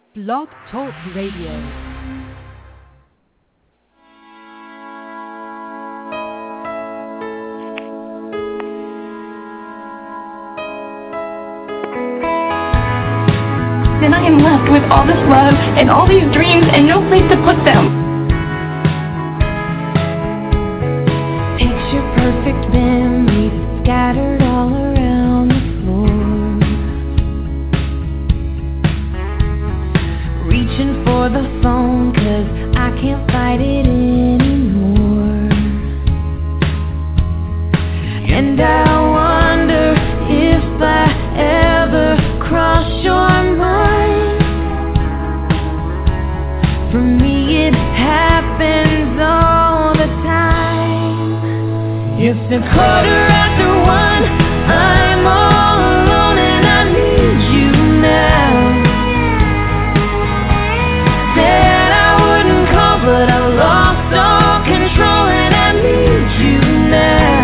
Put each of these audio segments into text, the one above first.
Blog Talk Radio. Then I am left with all this love and all these dreams and no place to put them. Picture perfect memories scattered all around the floor. Reaching for the phone 'cause I can't fight it anymore. And I wonder if I ever cross your mind. For me it happens all the time. It's a 1:15, I'm all alone and I need you now. Said I wouldn't call but I lost all control and I need you now.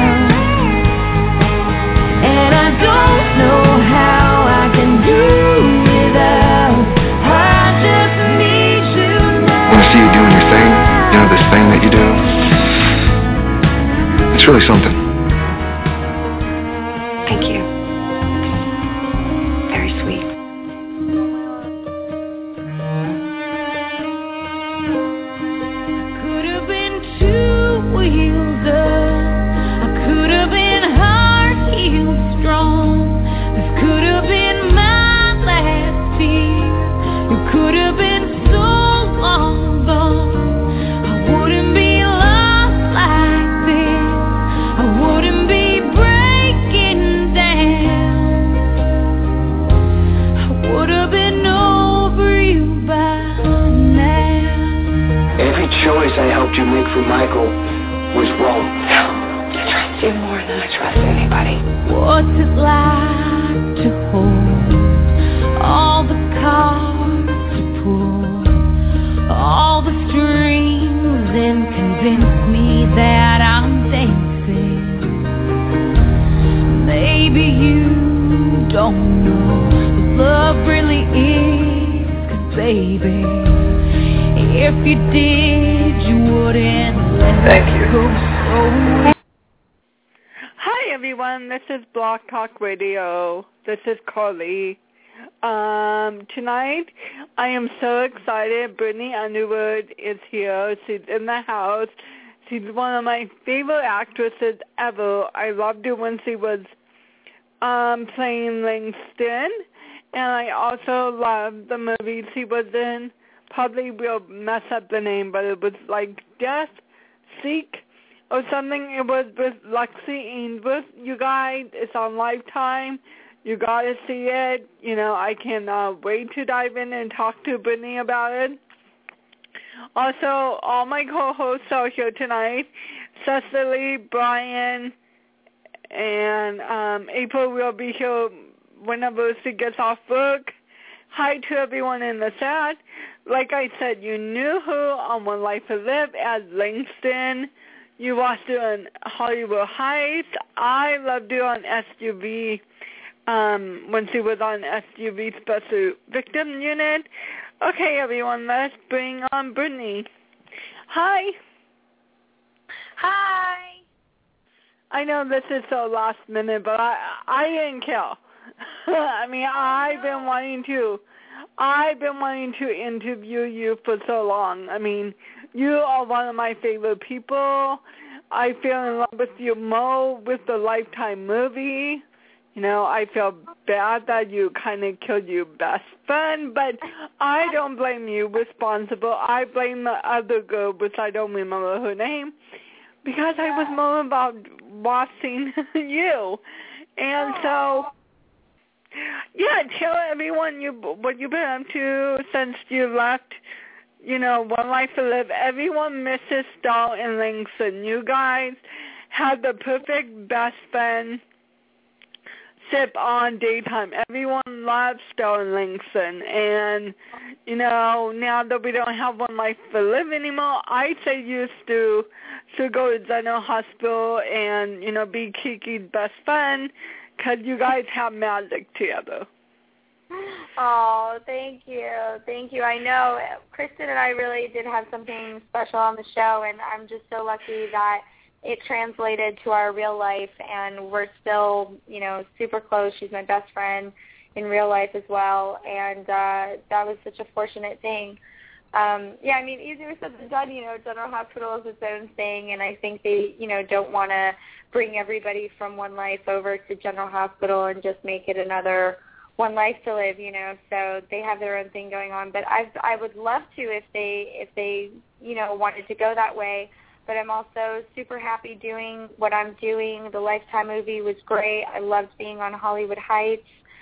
And I don't know how I can do without. I just need you now. I want to see you doing your thing. You know, this thing that you do. It's really something. Thank you. Very sweet. Could have been 2 wheels up. I could have been heart healed strong. This could have been my last tear. You could have been so long gone. I wouldn't be lost like this. I wouldn't be breaking down. I would have been over you by now. Every choice I helped you make for Michael was wrong. I trust you more than I trust anybody. What's it like to hold all the cards to pull, all the strings, and convince me that I'm dancing? Maybe you don't know what love really is, 'cause baby, if you did, you wouldn't let Thank you. it go so. Hi everyone, this is Blog Talk Radio. This is Carly. Tonight I am so excited. Brittany Underwood is here. She's in the house. She's one of my favorite actresses ever. I loved her when she was playing Langston, and I also loved the movie she was in. Probably will mess up the name, but it was like Death Seek or something. It was with Lexi Ainsworth. You guys, it's on Lifetime. You gotta see it. You know, I cannot wait to dive in and talk to Brittany about it. Also, all my co-hosts are here tonight. Cecily, Brian, and April will be here whenever she gets off work. Hi to everyone in the chat. Like I said, you knew her on One Life to Live as Langston. You watched her on Hollywood Heights. I loved her on SUV when she was on SUV Special Victim Unit. Okay, everyone, let's bring on Brittany. Hi. Hi. I know this is so last minute, but I didn't care. I mean, I've been wanting to interview you for so long. I mean, you are one of my favorite people. I fell in love with you more with the Lifetime movie. You know, I feel bad that you kind of killed your best friend, but I don't blame you responsible. I blame the other girl, which I don't remember her name, because I was more about watching you. And so, yeah, tell everyone what you've been up to since you left, you know, One Life to Live. Everyone misses Dahl and Langston. You guys had the perfect best friend ship on daytime. Everyone loves Dahl and Langston. And, you know, now that we don't have One Life to Live anymore, I say used to go to General Hospital and, you know, be Kiki's best friend, because you guys have magic together. Oh, thank you. Thank you. I know Kristen and I really did have something special on the show, and I'm just so lucky that it translated to our real life, and we're still, super close. She's my best friend in real life as well, and that was such a fortunate thing. Easier said than done. General Hospital is its own thing, and I think they, don't want to bring everybody from One Life over to General Hospital and just make it another One Life to live, so they have their own thing going on. But I would love to if they wanted to go that way. But I'm also super happy doing what I'm doing. The Lifetime movie was great. I loved being on Hollywood Heights.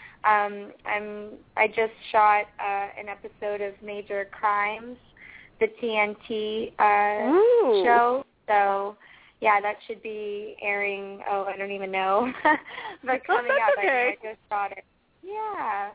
I just shot an episode of Major Crimes, the TNT show. So, yeah, that should be airing, I don't even know. But coming up, okay. I just shot it. Yeah.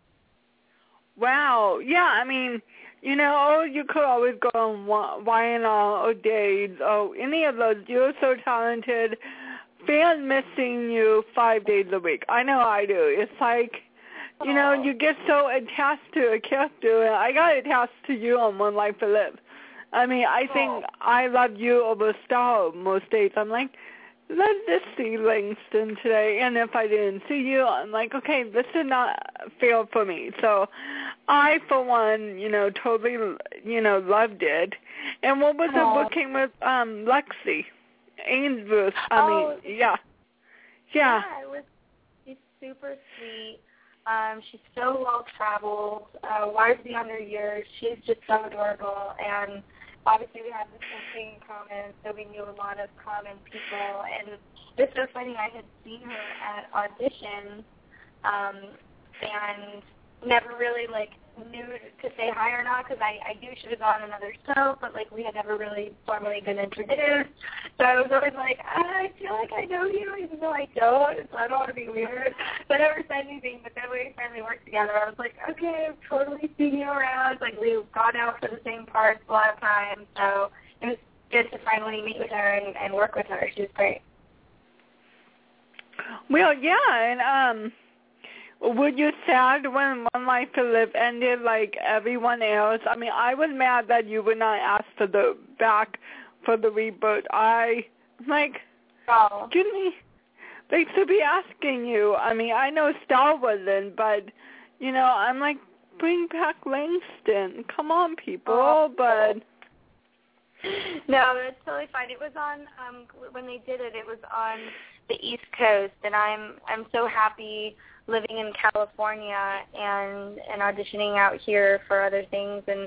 Wow. Yeah, you could always go on YNL or Days or any of those. You're so talented. Fans missing you 5 days a week. I know I do. It's like, you get so attached to a character. I got attached to you on One Life to Live. I think I love you over Star most days. I'm like, let's just see Langston today. And if I didn't see you, I'm like, okay, this is not fair for me. So I, for one, totally, loved it. And what was it working with Lexi Ainsworth? Yeah. She's super sweet. She's so well-traveled, wise beyond her years. She's just so adorable. And obviously we have the same thing in common, so we knew a lot of common people. And it's so funny, I had seen her at auditions and never really, knew to say hi or not, because I knew she was on another show, but, we had never really formally been introduced. So I was always like, I feel like I know you, even though I don't, so I don't want to be weird. So I never said anything, but then we finally worked together. I was like, okay, I've totally seen you around. We've gone out for the same parts a lot of times, so it was good to finally meet with her and work with her. She was great. Well, yeah, and were you sad when One Life to Live ended like everyone else? I was mad that you were not asked for the reboot. Excuse me, they should be asking you. I know Star wasn't, but, I'm like, bring back Langston. Come on, people, but... No, that's totally fine. It was on, when they did it, it was on the East Coast, and I'm so happy living in California and auditioning out here for other things. And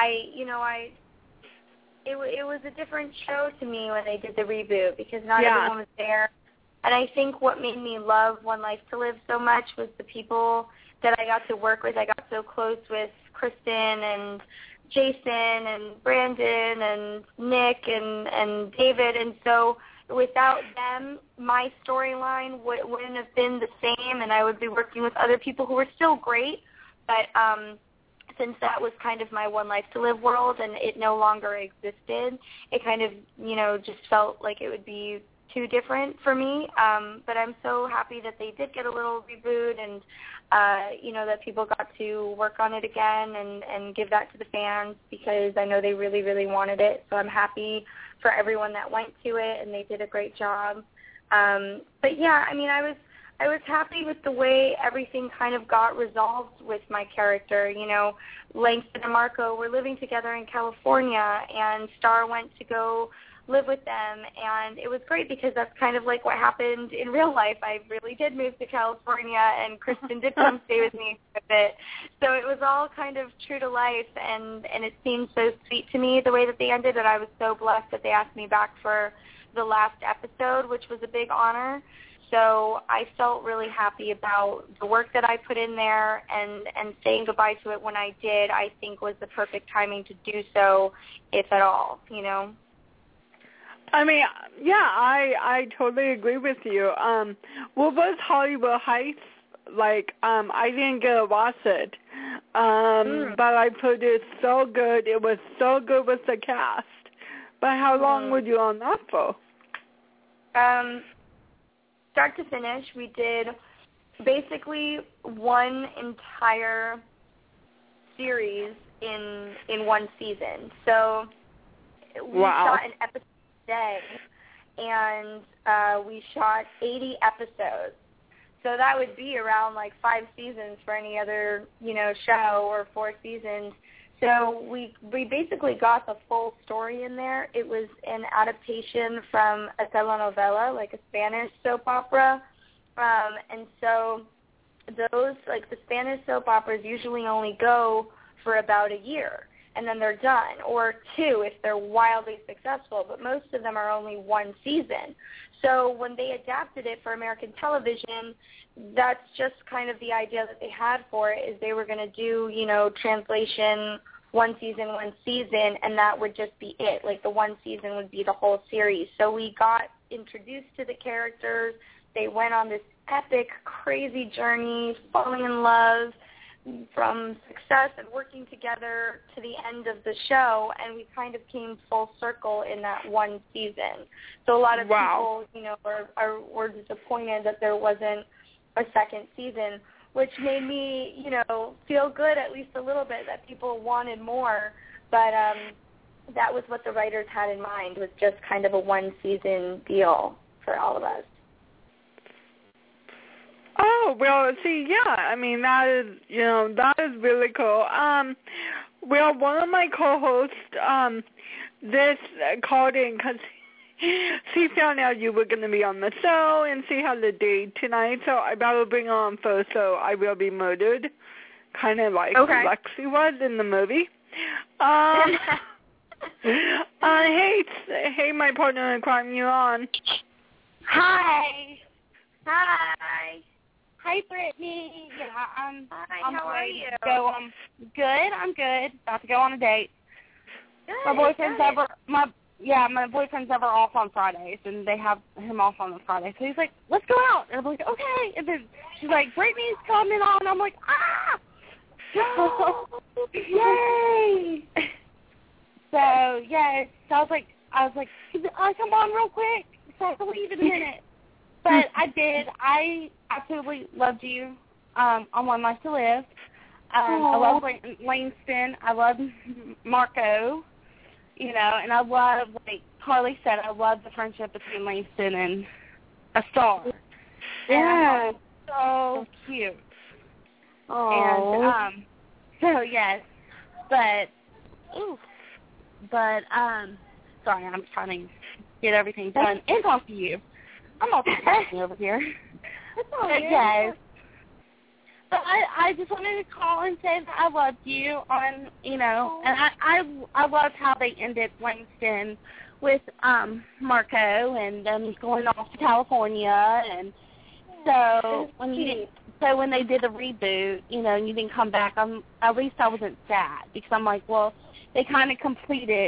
it was a different show to me when they did the reboot, because not everyone was there. And I think what made me love One Life to Live so much was the people that I got to work with. I got so close with Kristen and Jason and Brandon and Nick and David, and so without them, my storyline wouldn't have been the same, and I would be working with other people who were still great, but since that was kind of my One Life to Live world and it no longer existed, it kind of, just felt like it would be too different for me, but I'm so happy that they did get a little reboot and, that people got to work on it again and give that to the fans, because I know they really, really wanted it. So I'm happy for everyone that went to it, and they did a great job. But yeah, I was happy with the way everything kind of got resolved with my character. Langston and Marco were living together in California, and Star went to go live with them, and it was great because that's kind of like what happened in real life. I really did move to California, and Kristen did come stay with me for a bit. So it was all kind of true to life, and it seemed so sweet to me the way that they ended, and I was so blessed that they asked me back for the last episode, which was a big honor. So I felt really happy about the work that I put in there, and saying goodbye to it when I did, I think was the perfect timing to do so, if at all, I totally agree with you. What was Hollywood Heights like? I didn't get to watch it, but I put it so good. It was so good with the cast. But how long were you on that for? Start to finish, we did basically one entire series in one season. So we shot an episode a day, and we shot 80 episodes. So that would be around like 5 seasons for any other, show, or 4 seasons. So we basically got the full story in there. It was an adaptation from a telenovela, like a Spanish soap opera. And so those, like the Spanish soap operas usually only go for about a year, and then they're done, or 2 if they're wildly successful, but most of them are only 1 season. So when they adapted it for American television, that's just kind of the idea that they had for it, is they were going to do, translation, 1 season, and that would just be it. Like the 1 season would be the whole series. So we got introduced to the characters. They went on this epic, crazy journey, falling in love, from success and working together to the end of the show, and we kind of came full circle in that 1 season. So a lot of people, were disappointed that there wasn't a second season, which made me, feel good at least a little bit that people wanted more. But that was what the writers had in mind, was just kind of a 1 season deal for all of us. Oh, well, see, yeah, I mean, that is really cool. Well, one of my co-hosts, called in because she found out you were going to be on the show, and she had a date tonight, so I better bring her on first, so I will be murdered, kind of like Lexi was in the movie. Hey, my partner in crime, you're on. Hi. Hi, Brittany. Yeah, I'm how are you? Good. I'm good. About to go on a date. Good, my boyfriend's ever off on Fridays, and they have him off on the Friday. So he's like, "Let's go out." And I'm like, "Okay." And then she's like, "Brittany's coming on." I'm like, "Ah!" Yay! So yeah, I was like, "Can I come on real quick? So I have to leave in a minute." But I did. I absolutely loved you on One Life to Live. I love Langston. I love Marco, and I love, like Carly said, I love the friendship between Langston and a star. Yeah. And so cute. Oh. And so yes, but sorry, I'm trying to get everything done and talk to you. I'm multitasking over here. That's all right. Yes. But I just wanted to call and say that I loved you and I loved how they ended Langston with Marco and them going off to California, and so when they did the reboot, and you didn't come back, at least I wasn't sad, because I'm like, well, they kind of completed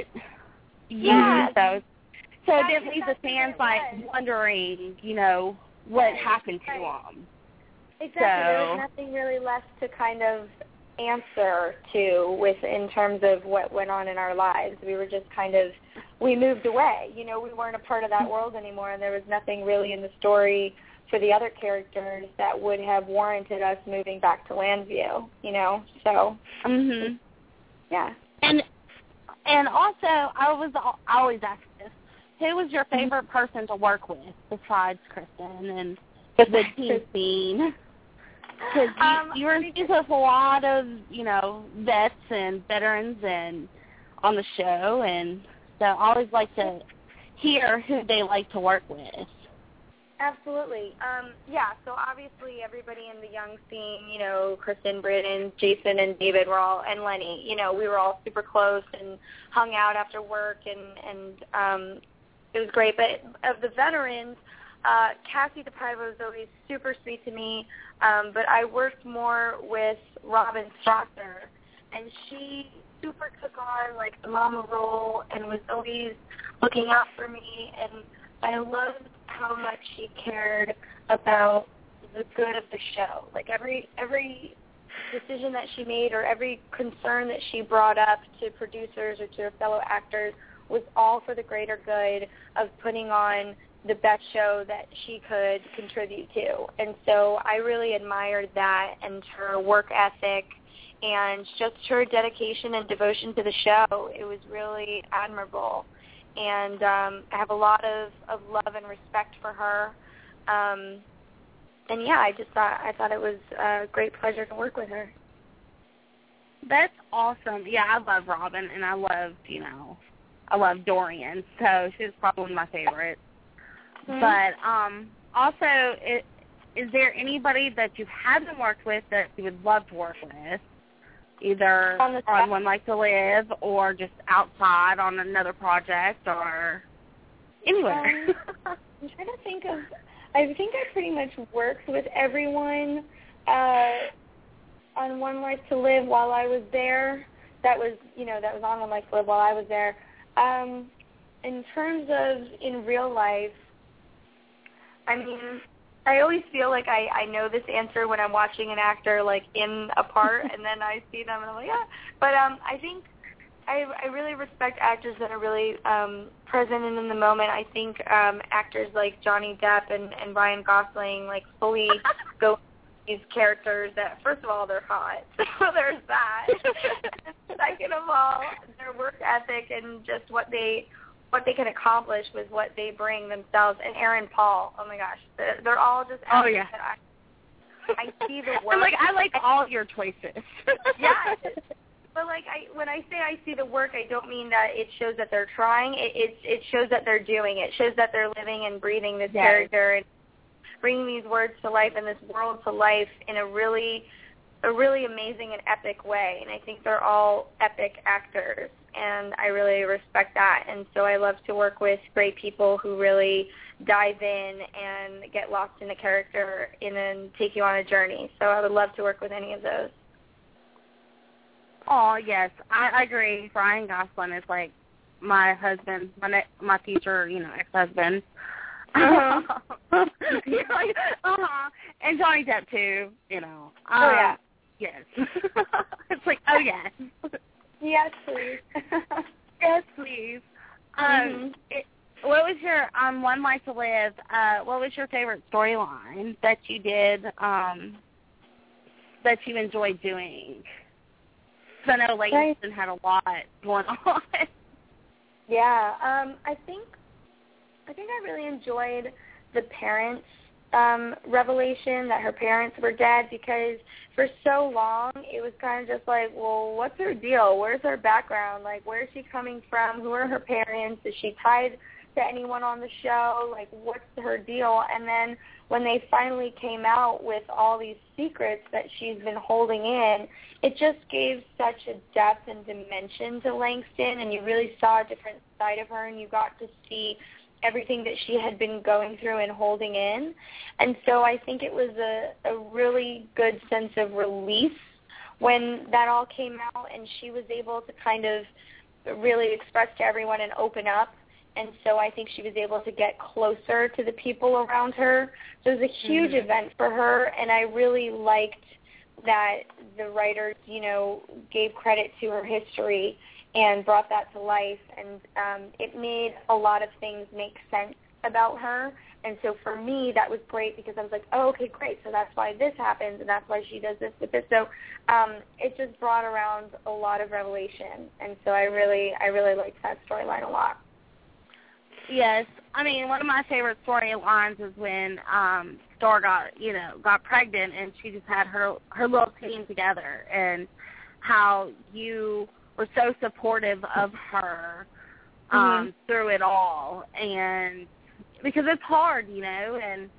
so it didn't leave the fans wondering, what happened to them. Exactly. There was nothing really left to kind of answer to in terms of what went on in our lives. We were just we moved away. We weren't a part of that world anymore, and there was nothing really in the story for the other characters that would have warranted us moving back to Landview, so. Mhm. Yeah. And also, I always ask this, who was your favorite person to work with besides Kristen and the team scene? Because you were introduced with a lot of, vets and veterans and on the show, and so I always like to hear who they like to work with. Absolutely. So obviously everybody in the young scene, Kristen, Britton, Jason, and David and Lenny, we were all super close and hung out after work, and it was great. But of the veterans, Cassie DePaiva was always super sweet to me, but I worked more with Robin Strasser, and she super took on the mama role and was always looking out for me, and I loved how much she cared about the good of the show. Every decision that she made or every concern that she brought up to producers or to her fellow actors was all for the greater good of putting on the best show that she could contribute to. And so I really admired that and her work ethic and just her dedication and devotion to the show. It was really admirable. And I have a lot of love and respect for her. And yeah, I thought it was a great pleasure to work with her. That's awesome. Yeah, I love Robin, and I love Dorian, so she's probably one of my favorites. Mm-hmm. But also, is there anybody that you haven't worked with that you would love to work with, either on One Life to Live or just outside on another project or anywhere? I'm trying to think of. I think I pretty much worked with everyone on One Life to Live while I was there. That was on One Life to Live while I was there. In terms of in real life, I mean, I always feel like I know this answer when I'm watching an actor like in a part, and then I see them and I'm like, yeah. But I think I really respect actors that are really present and in the moment. I think actors like Johnny Depp and Ryan Gosling like fully go these characters that, first of all, they're hot. So there's that. Second of all, their work ethic and just what they can accomplish with what they bring themselves. And Aaron Paul, oh my gosh, they're all just actors that I see the work. And I like all your choices. Yeah. But when I say I see the work, I don't mean that it shows that they're trying. It shows that they're doing it. It shows that they're living and breathing this character and bringing these words to life and this world to life in a really amazing and epic way. And I think they're all epic actors, and I really respect that. And so I love to work with great people who really dive in and get lost in a character and then take you on a journey. So I would love to work with any of those. Oh, yes, I agree. Ryan Gosling is like my husband, my future, ex-husband. And Johnny Depp too, Oh yeah. Yes. It's like, oh yes. Yes, please. Yes, please. What was your One Life to Live? What was your favorite storyline that you did? That you enjoyed doing? Because I know Langston had a lot going on. Yeah. I think I really enjoyed the parents' revelation that her parents were dead, because for so long it was kind of just like, well, what's her deal? Where's her background? Like, where is she coming from? Who are her parents? Is she tied to anyone on the show? Like, what's her deal? And then when they finally came out with all these secrets that she's been holding in, it just gave such a depth and dimension to Langston, and you really saw a different side of her, and you got to see everything that she had been going through and holding in. And so I think it was a really good sense of release when that all came out, and she was able to kind of really express to everyone and open up. And so I think she was able to get closer to the people around her. So it was a huge event for her, and I really liked that the writers, gave credit to her history and brought that to life, and it made a lot of things make sense about her. And so for me, that was great, because I was like, oh, okay, great, so that's why this happens, and that's why she does this with this. So it just brought around a lot of revelation, and so I really liked that storyline a lot. Yes, I mean, one of my favorite storylines is when Star got pregnant, and she just had her little team together, and how you were so supportive of her through it all, and because it's hard, and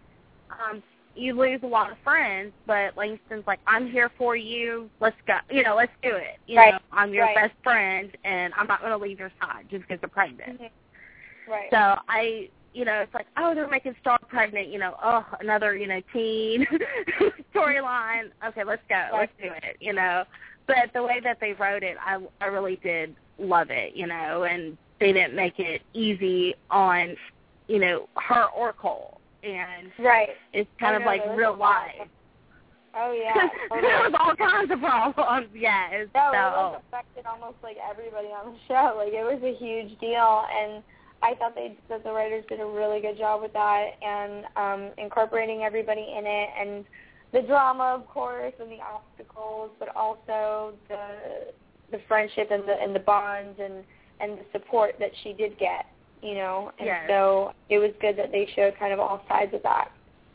you lose a lot of friends, but Langston's like, I'm here for you, let's go, let's do it, I'm your best friend, and I'm not going to leave your side just because you're pregnant. Right. So it's like, oh, they're making Star pregnant, another, teen storyline. Okay, let's go. Let's do it, But the way that they wrote it, I really did love it, and they didn't make it easy on, her or Cole. And it's kind of like real life. Oh, yeah. There was all kinds of problems, yes. It affected almost, like, everybody on the show. Like, it was a huge deal, and I thought that the writers did a really good job with that and incorporating everybody in it, and the drama, of course, and the obstacles, but also the friendship and the bonds and the support that she did get, you know. And so it was good that they showed kind of all sides of that.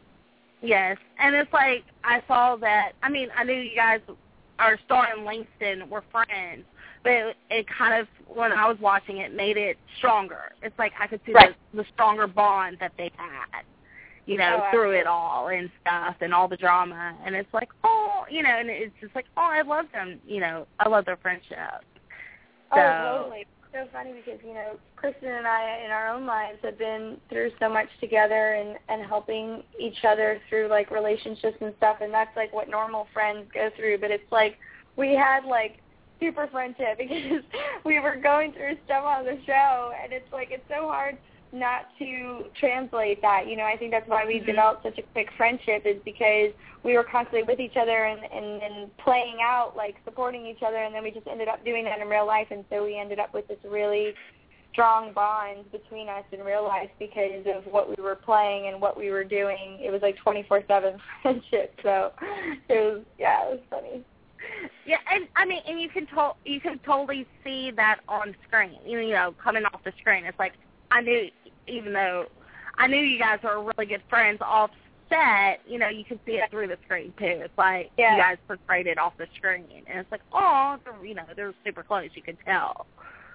Yes, and it's like I saw that. I mean, I knew you guys, Star and Langston, were friends, but it kind of, when I was watching it, made it stronger. It's like I could see the stronger bond that they had, you know, through it all and stuff and all the drama. And it's like, oh, you know, and it's just like, oh, I love them, you know, I love their friendship. So, totally. So funny because, you know, Kristen and I in our own lives have been through so much together and helping each other through, like, relationships and stuff, and that's, like, what normal friends go through. But it's like we had, like, super friendship because we were going through stuff on the show, and it's like it's so hard not to translate that. You know, I think that's why we developed such a quick friendship, is because we were constantly with each other and playing out, like, supporting each other, and then we just ended up doing that in real life, and so we ended up with this really strong bond between us in real life because of what we were playing and what we were doing. It was like 24/7 friendship, so it was funny. Yeah, and I mean, and you can totally see that on screen. You know, coming off the screen, it's like I knew, even though I knew you guys were really good friends off set, you know, you could see it through the screen too. It's like you guys portrayed it off the screen, and it's like, oh, you know, they're super close. You could tell.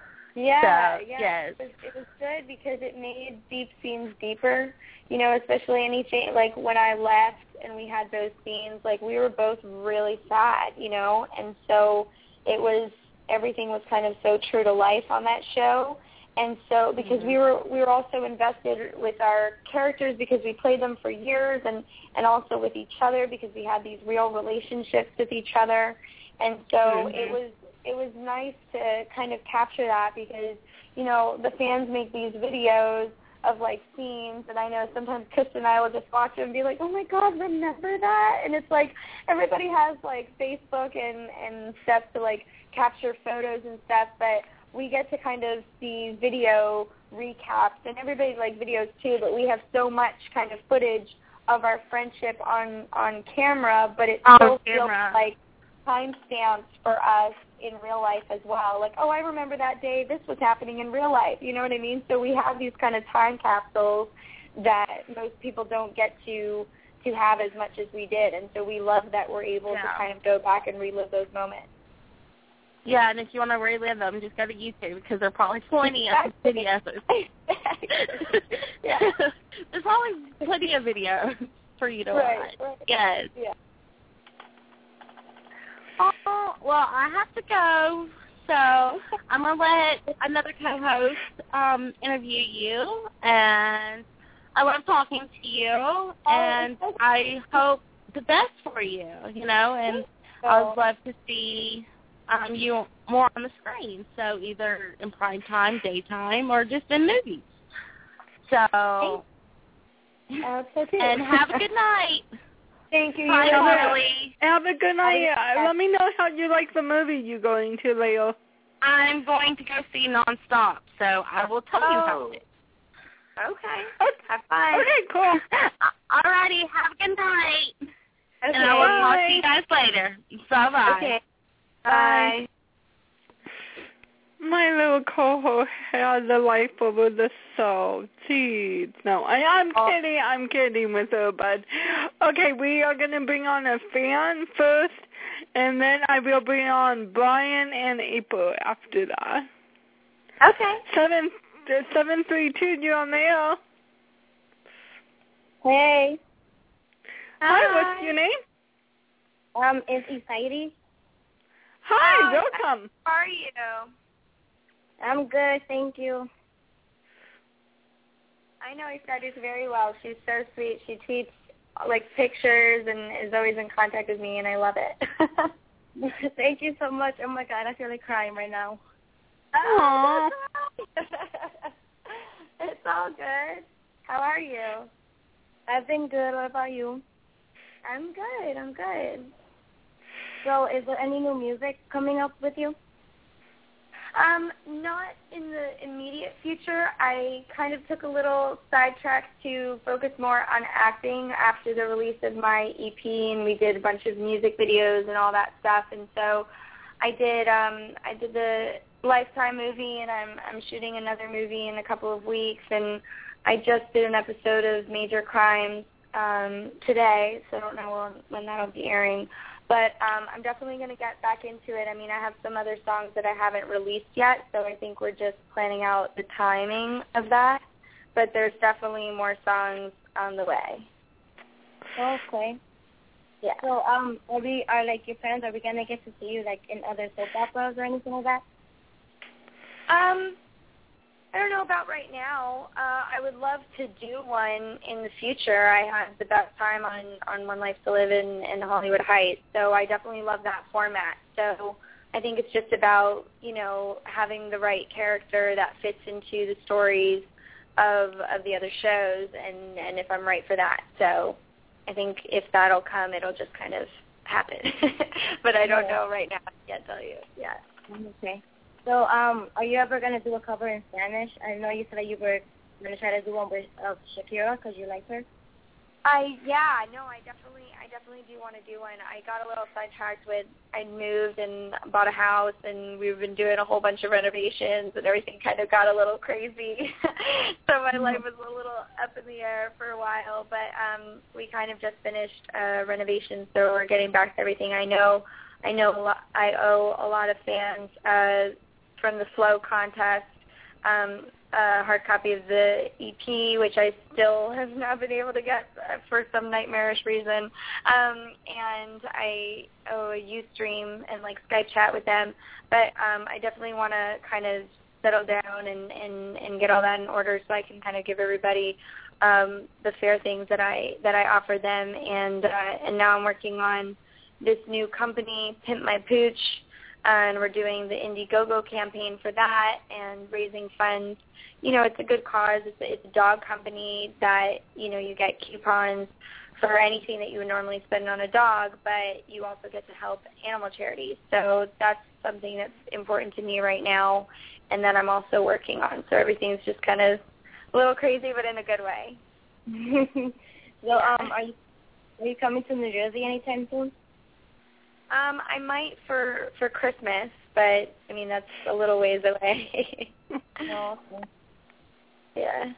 Yeah, so, yes. It was good because it made deep scenes deeper. You know, especially anything like when I left and we had those scenes, like we were both really sad, you know, and so everything was kind of so true to life on that show. And so because we were also invested with our characters because we played them for years, and also with each other because we had these real relationships with each other. And so it was nice to kind of capture that because, you know, the fans make these videos of, like, scenes, and I know sometimes Kristen and I will just watch it and be like, oh, my God, remember that? And it's like everybody has, like, Facebook and stuff to, like, capture photos and stuff, but we get to kind of see video recaps, and everybody likes videos too, but we have so much kind of footage of our friendship on camera, but it still feels like timestamps for us in real life as well. Like, oh, I remember that day this was happening in real life. You know what I mean? So we have these kind of time capsules that most people don't get to have as much as we did, and so we love that we're able to kind of go back and relive those moments. Yeah, and if you want to relive them, just go to YouTube because there are probably plenty of videos. There's always plenty of videos for you to watch. Right. Yes. Yeah. Oh, well, I have to go, so I'm going to let another co-host interview you, and I love talking to you, and I hope the best for you, you know, and I would love to see you more on the screen, so either in prime time, daytime, or just in movies. So, and have a good night. Thank you. Have a good night. Let me know how you like the movie you're going to, Leo. I'm going to go see Nonstop, so I will tell you about it. Okay. Have fun. Okay, cool. All righty. Have a good night. Okay. And I will talk to you guys later. Bye-bye. Okay. Bye. My little co-host has a life over the soul. Jeez. No, I'm kidding with her, but okay, we are going to bring on a fan first, and then I will bring on Brian and April after that. Okay. 732, you're on there. Hey. Hi, what's your name? It's Isaidi. Hi, welcome. How are you? I'm good, thank you. I know Isaidi very well. She's so sweet. She tweets, like, pictures and is always in contact with me, and I love it. Thank you so much. Oh, my God, I feel like crying right now. Aww. It's all good. How are you? I've been good. What about you? I'm good. So is there any new music coming up with you? Not in the immediate future. I kind of took a little sidetrack to focus more on acting after the release of my EP, and we did a bunch of music videos and all that stuff. And so I did the Lifetime movie, and I'm shooting another movie in a couple of weeks, and I just did an episode of Major Crimes today, so I don't know when that'll be airing. But I'm definitely going to get back into it. I mean, I have some other songs that I haven't released yet, so I think we're just planning out the timing of that. But there's definitely more songs on the way. Okay. Yeah. So, are like your friends? Are we gonna get to see you like in other soap operas or anything like that? I don't know about right now. I would love to do one in the future. I had the best time on One Life to Live in Hollywood Heights, so I definitely love that format. So I think it's just about, having the right character that fits into the stories of the other shows, and if I'm right for that. So I think if that'll come, it'll just kind of happen. But I don't know right now. I can't tell you. Yeah. Okay. So, are you ever going to do a cover in Spanish? I know you said that you were going to try to do one with Shakira because you like her. I definitely do want to do one. I got a little sidetracked with I moved and bought a house, and we've been doing a whole bunch of renovations, and everything kind of got a little crazy. So my life was a little up in the air for a while, but we kind of just finished renovations, so we're getting back to everything. I know I owe a lot of fans from the Flow contest a hard copy of the EP, which I still have not been able to get for some nightmarish reason. And I owe a Ustream and Skype chat with them. But I definitely want to kind of settle down and get all that in order so I can kind of give everybody the fair things that I offer them. And now I'm working on this new company, Pimp My Pooch, and we're doing the Indiegogo campaign for that and raising funds. It's a good cause. It's a dog company that, you get coupons for anything that you would normally spend on a dog, but you also get to help animal charities. So that's something that's important to me right now and that I'm also working on. So everything's just kind of a little crazy, but in a good way. So are you coming to New Jersey anytime soon? I might for Christmas, but I mean that's a little ways away. Oh, okay. Yeah.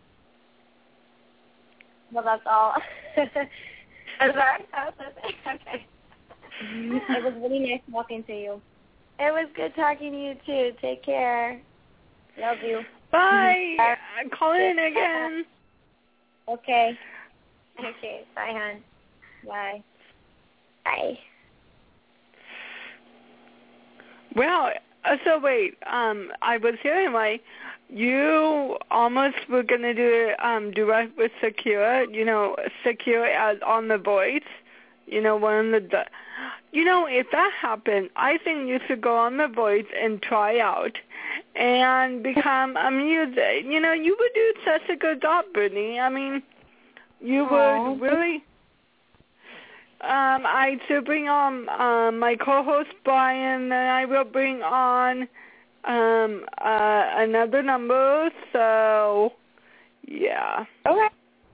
Well, that's all. I'm sorry. Okay. It was really nice talking to you. It was good talking to you too. Take care. Love you. Bye. Call in again. Okay. Okay. Bye, hon. Bye. Bye. Well, so wait, I was hearing you almost were going to do duet with Shakira, Shakira as on The Voice, one of the, if that happened, I think you should go on The Voice and try out and become a music, you would do such a good job, Brittany. I mean, you would really... I should bring on my co-host Brian, and I will bring on another number. So, yeah. Okay.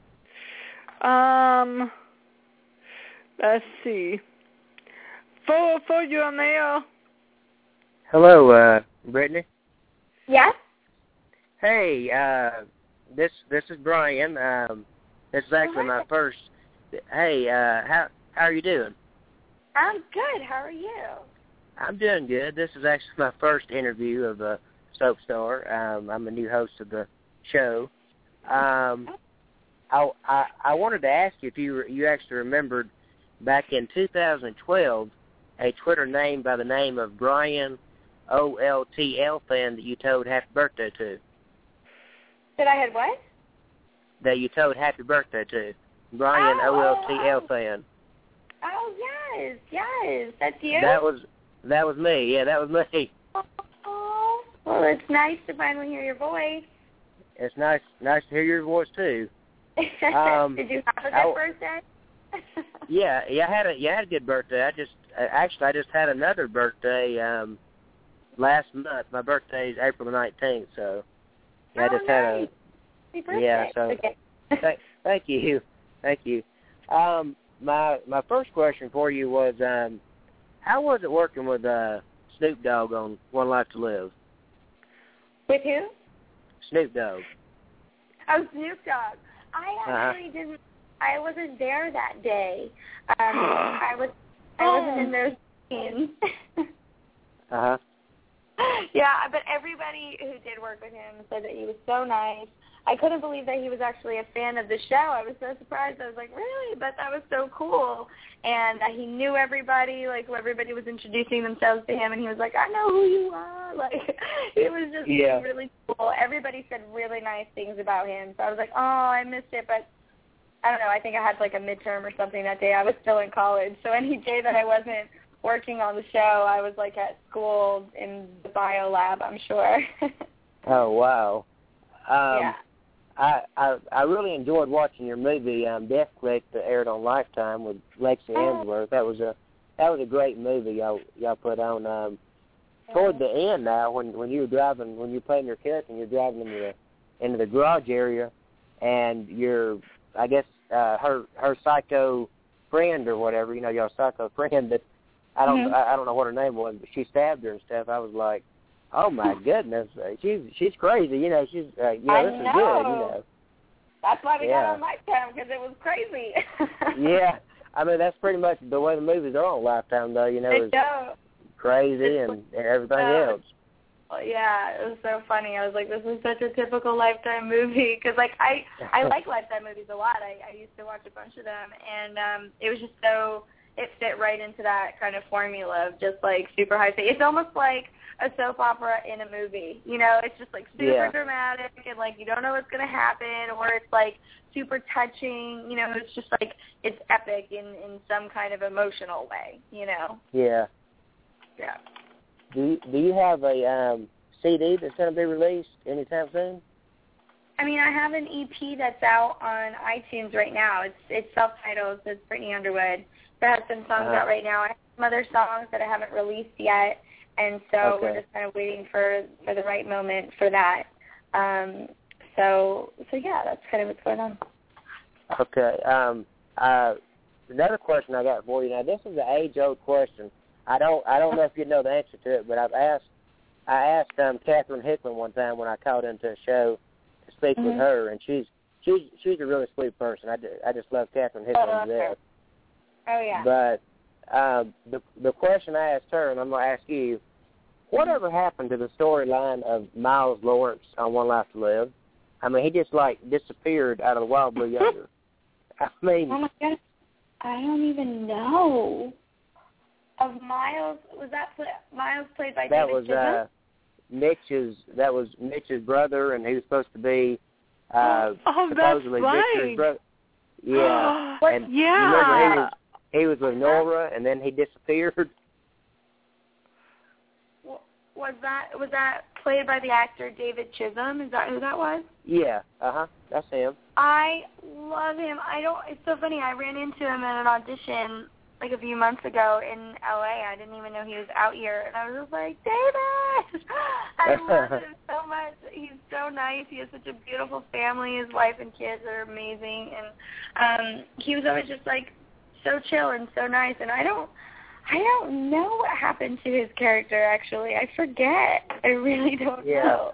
Let's see. For you on there. Hello, Brittany. Yes. Hey, this is Brian. This is actually my first. Hey, how are you doing? I'm good. How are you? I'm doing good. This is actually my first interview of a Soap Star. I'm a new host of the show. I wanted to ask you if you actually remembered back in 2012 a Twitter name by the name of Brian OLTL fan that you told happy birthday to. That I had what? That you told happy birthday to. Brian OLTL fan. Oh, yes, that's you? That was me, yeah, that was me. Oh, well, it's nice to finally hear your voice. It's nice to hear your voice, too. Did you have a good birthday? Yeah, I had a good birthday. I just had another birthday last month. My birthday is April the 19th, so I just nice. had a Happy birthday. So okay. thank you. My first question for you was, how was it working with Snoop Dogg on One Life to Live? With who? Snoop Dogg. Oh, Snoop Dogg. I actually didn't. I wasn't there that day. I wasn't in those scenes. Yeah, but everybody who did work with him said that he was so nice. I couldn't believe that he was actually a fan of the show. I was so surprised. I was like, really? But that was so cool. And he knew everybody. Like, everybody was introducing themselves to him, and he was like, I know who you are. Like, it was just really cool. Everybody said really nice things about him. So I was like, oh, I missed it. But I don't know. I think I had, like, a midterm or something that day. I was still in college. So any day that I wasn't working on the show, I was, like, at school in the bio lab, I'm sure. Oh, wow. Yeah. I really enjoyed watching your movie, Death Click, that aired on Lifetime with Lexi Ainsworth. That was a great movie y'all put on. Toward the end now, when you were driving, when you were playing your character and you're driving into the garage area, and I guess her psycho friend or whatever, your psycho friend that I don't know what her name was, but she stabbed her and stuff. I was like, oh my goodness, she's crazy. She's this is good. That's why we got on Lifetime, because it was crazy. Yeah, I mean that's pretty much the way the movies are on Lifetime, though. It's crazy and everything else. Yeah, it was so funny. I was like, this is such a typical Lifetime movie, because I like Lifetime movies a lot. I used to watch a bunch of them, and it was just it fit right into that kind of formula of just like super high stakes. It's almost like a soap opera in a movie. It's just like super dramatic and like you don't know what's going to happen, or it's like super touching. It's just like it's epic in some kind of emotional way. Yeah. Yeah. Do you have a CD that's going to be released anytime soon? I mean, I have an EP that's out on iTunes right now. It's self-titled. So it's Brittany Underwood. So I have some songs out right now. I have some other songs that I haven't released yet. And so we're just kind of waiting for the right moment for that. So yeah, that's kind of what's going on. Okay. Another question I got for you. Now, this is an age-old question. I don't know if you know the answer to it, but I asked Catherine Hickman one time when I called into a show to speak with her, and she's a really sweet person. I just love Catherine Hickman to death. Oh yeah. But the question I asked her, and I'm going to ask you, whatever happened to the storyline of Miles Lawrence on One Life to Live? I mean, he just, like, disappeared out of the Wild Blue Yonder. I mean... Oh, my God. I don't even know. Of Miles, was that Miles played by David Chisholm? That was Mitch's brother, and he was supposed to be supposedly Victor's brother. Yeah. And remember, he was with Nora, and then he disappeared. Was that played by the actor David Chisholm? Is that who that was? Yeah. That's him. I love him. It's so funny. I ran into him at an audition like a few months ago in LA. I didn't even know he was out here, and I was just like, David! I love him so much. He's so nice. He has such a beautiful family. His wife and kids are amazing, and he was always just like so chill and so nice. And I don't know what happened to his character. Actually, I forget. I really don't know.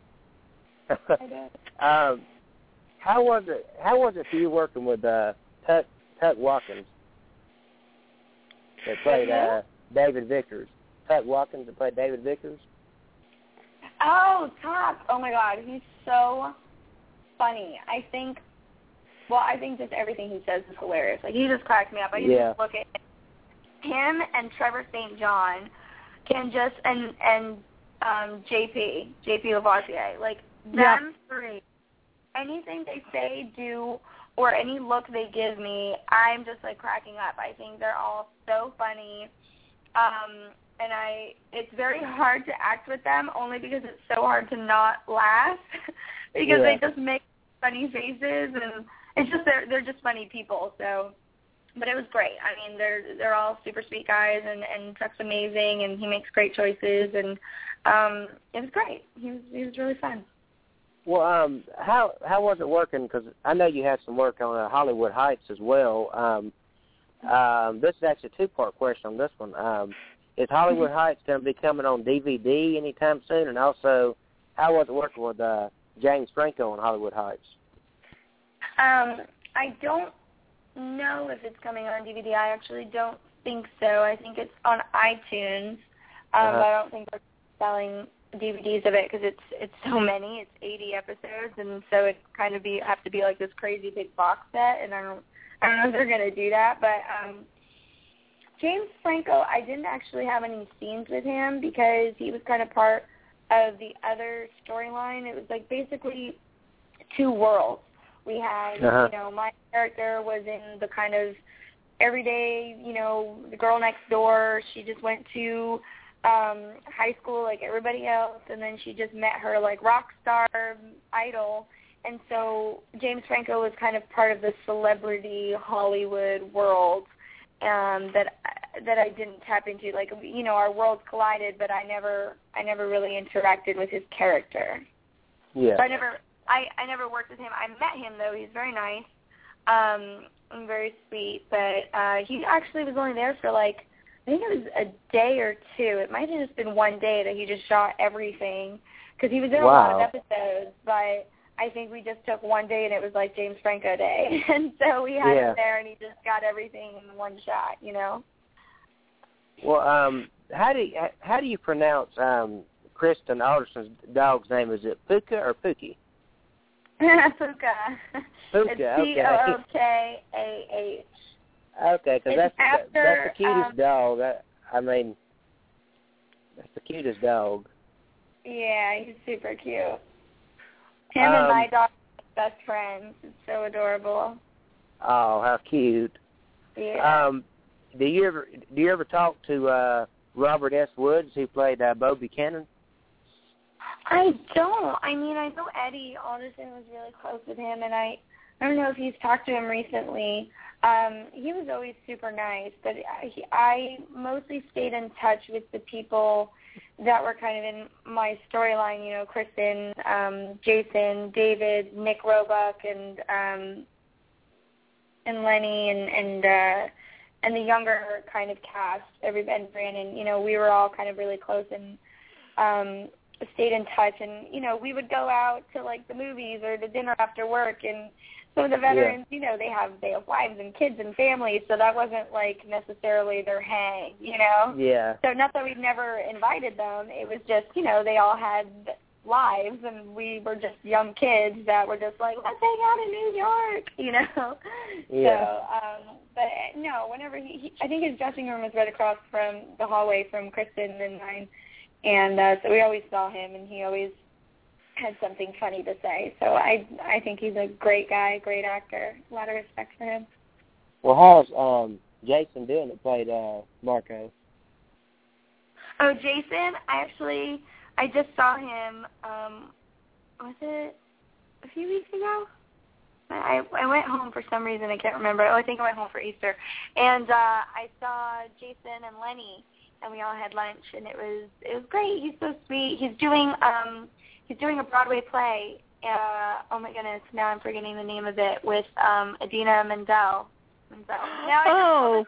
How was it for you working with Tuck Watkins? That played David Vickers. Tuck Watkins that played David Vickers. Oh, Tuck! Oh my God, he's so funny. I think just everything he says is hilarious. Like he just cracks me up. I can just look at him and Trevor St. John can just and JP Lavoisier, like them three. Anything they say, do, or any look they give me, I'm just like cracking up. I think they're all so funny. And it's very hard to act with them only because it's so hard to not laugh because they just make funny faces, and it's just they're just funny people. So, but it was great. I mean, they're all super sweet guys, and Chuck's amazing, and he makes great choices, and it was great. He was really fun. Well, how was it working? Because I know you had some work on Hollywood Heights as well. This is actually a 2-part question on this one. Is Hollywood Heights going to be coming on DVD anytime soon? And also, how was it working with James Franco on Hollywood Heights? I don't know if it's coming on DVD. I actually don't think so. I think it's on iTunes, but I don't think they're selling DVDs of it because it's so many. It's 80 episodes, and so it kind of have to be like this crazy big box set. And I don't know if they're going to do that. But James Franco, I didn't actually have any scenes with him because he was kind of part of the other storyline. It was like basically 2 worlds. We had, my character was in the kind of everyday, the girl next door. She just went to high school like everybody else, and then she just met her like rock star idol. And so James Franco was kind of part of the celebrity Hollywood world that I didn't tap into. Like, our worlds collided, but I never really interacted with his character. Yeah. So I never worked with him. I met him, though. He's very nice and very sweet. But he actually was only there for, I think it was a day or 2. It might have just been one day that he just shot everything because he was in a lot of episodes. But I think we just took one day, and it was like James Franco Day. And so we had him there, and he just got everything in one shot, Well, how do you pronounce Kristen Alderson's dog's name? Is it Puka or Pookie? Puka. Puka, it's P-O-O-K-A-H. Okay, because that's the cutest dog. That's the cutest dog. Yeah, he's super cute. Him and my dog are best friends. It's so adorable. Oh, how cute. Yeah. Do you ever talk to Robert S. Woods, who played Bo Buchanan? I don't. I know Eddie Alderson was really close with him, and I don't know if he's talked to him recently. He was always super nice, but I mostly stayed in touch with the people that were kind of in my storyline, Kristen, Jason, David, Nick Roebuck, and Lenny, and the younger kind of cast, everybody, and Brandon. We were all kind of really close and stayed in touch, and we would go out to the movies or to dinner after work, and some of the veterans, they have wives and kids and families, so that wasn't necessarily their hang, Yeah. So not that we'd never invited them, it was just they all had lives, and we were just young kids that were just let's hang out in New York, Yeah. So, but no, whenever he I think his dressing room was right across from the hallway from Kristen and mine. And so we always saw him, and he always had something funny to say. So I think he's a great guy, great actor. A lot of respect for him. Well, how's Jason doing that played Marco? Oh, Jason, I just saw him, was it a few weeks ago? I went home for some reason. I can't remember. I think I went home for Easter. And I saw Jason and Lenny, and we all had lunch, and it was great. He's so sweet. He's doing a Broadway play. Oh my goodness, now I'm forgetting the name of it, with Idina Menzel. Now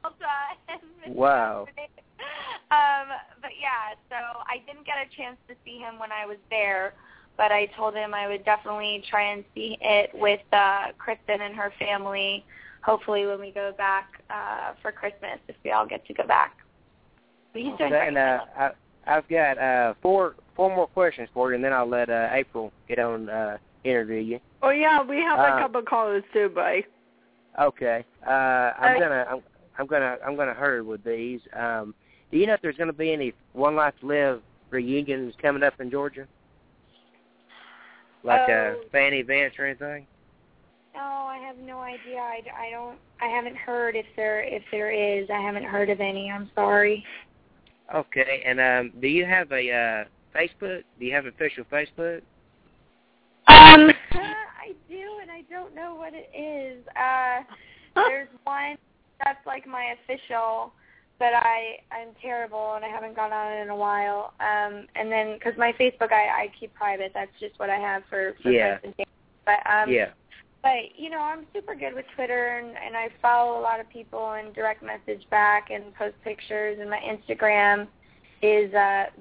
Wow. But yeah, so I didn't get a chance to see him when I was there, but I told him I would definitely try and see it with Kristen and her family, hopefully when we go back for Christmas, if we all get to go back. But he's doing great. And I've got four more questions for you, and then I'll let April get on interview you. Oh yeah, we have a couple callers too, buddy. Okay. I'm gonna hurry with these. Do you know if there's going to be any One Life to Live reunions coming up in Georgia? Like fan events or anything? No, I have no idea. I haven't heard if there is. I haven't heard of any. I'm sorry. Okay, and do you have a Facebook? Do you have an official Facebook? I do, and I don't know what it is. There's one that's like my official, but I'm terrible and I haven't gone on it in a while. And then, because my Facebook I keep private. That's just what I have for friends and things. But, But, you know, I'm super good with Twitter, and I follow a lot of people and direct message back and post pictures, and my Instagram is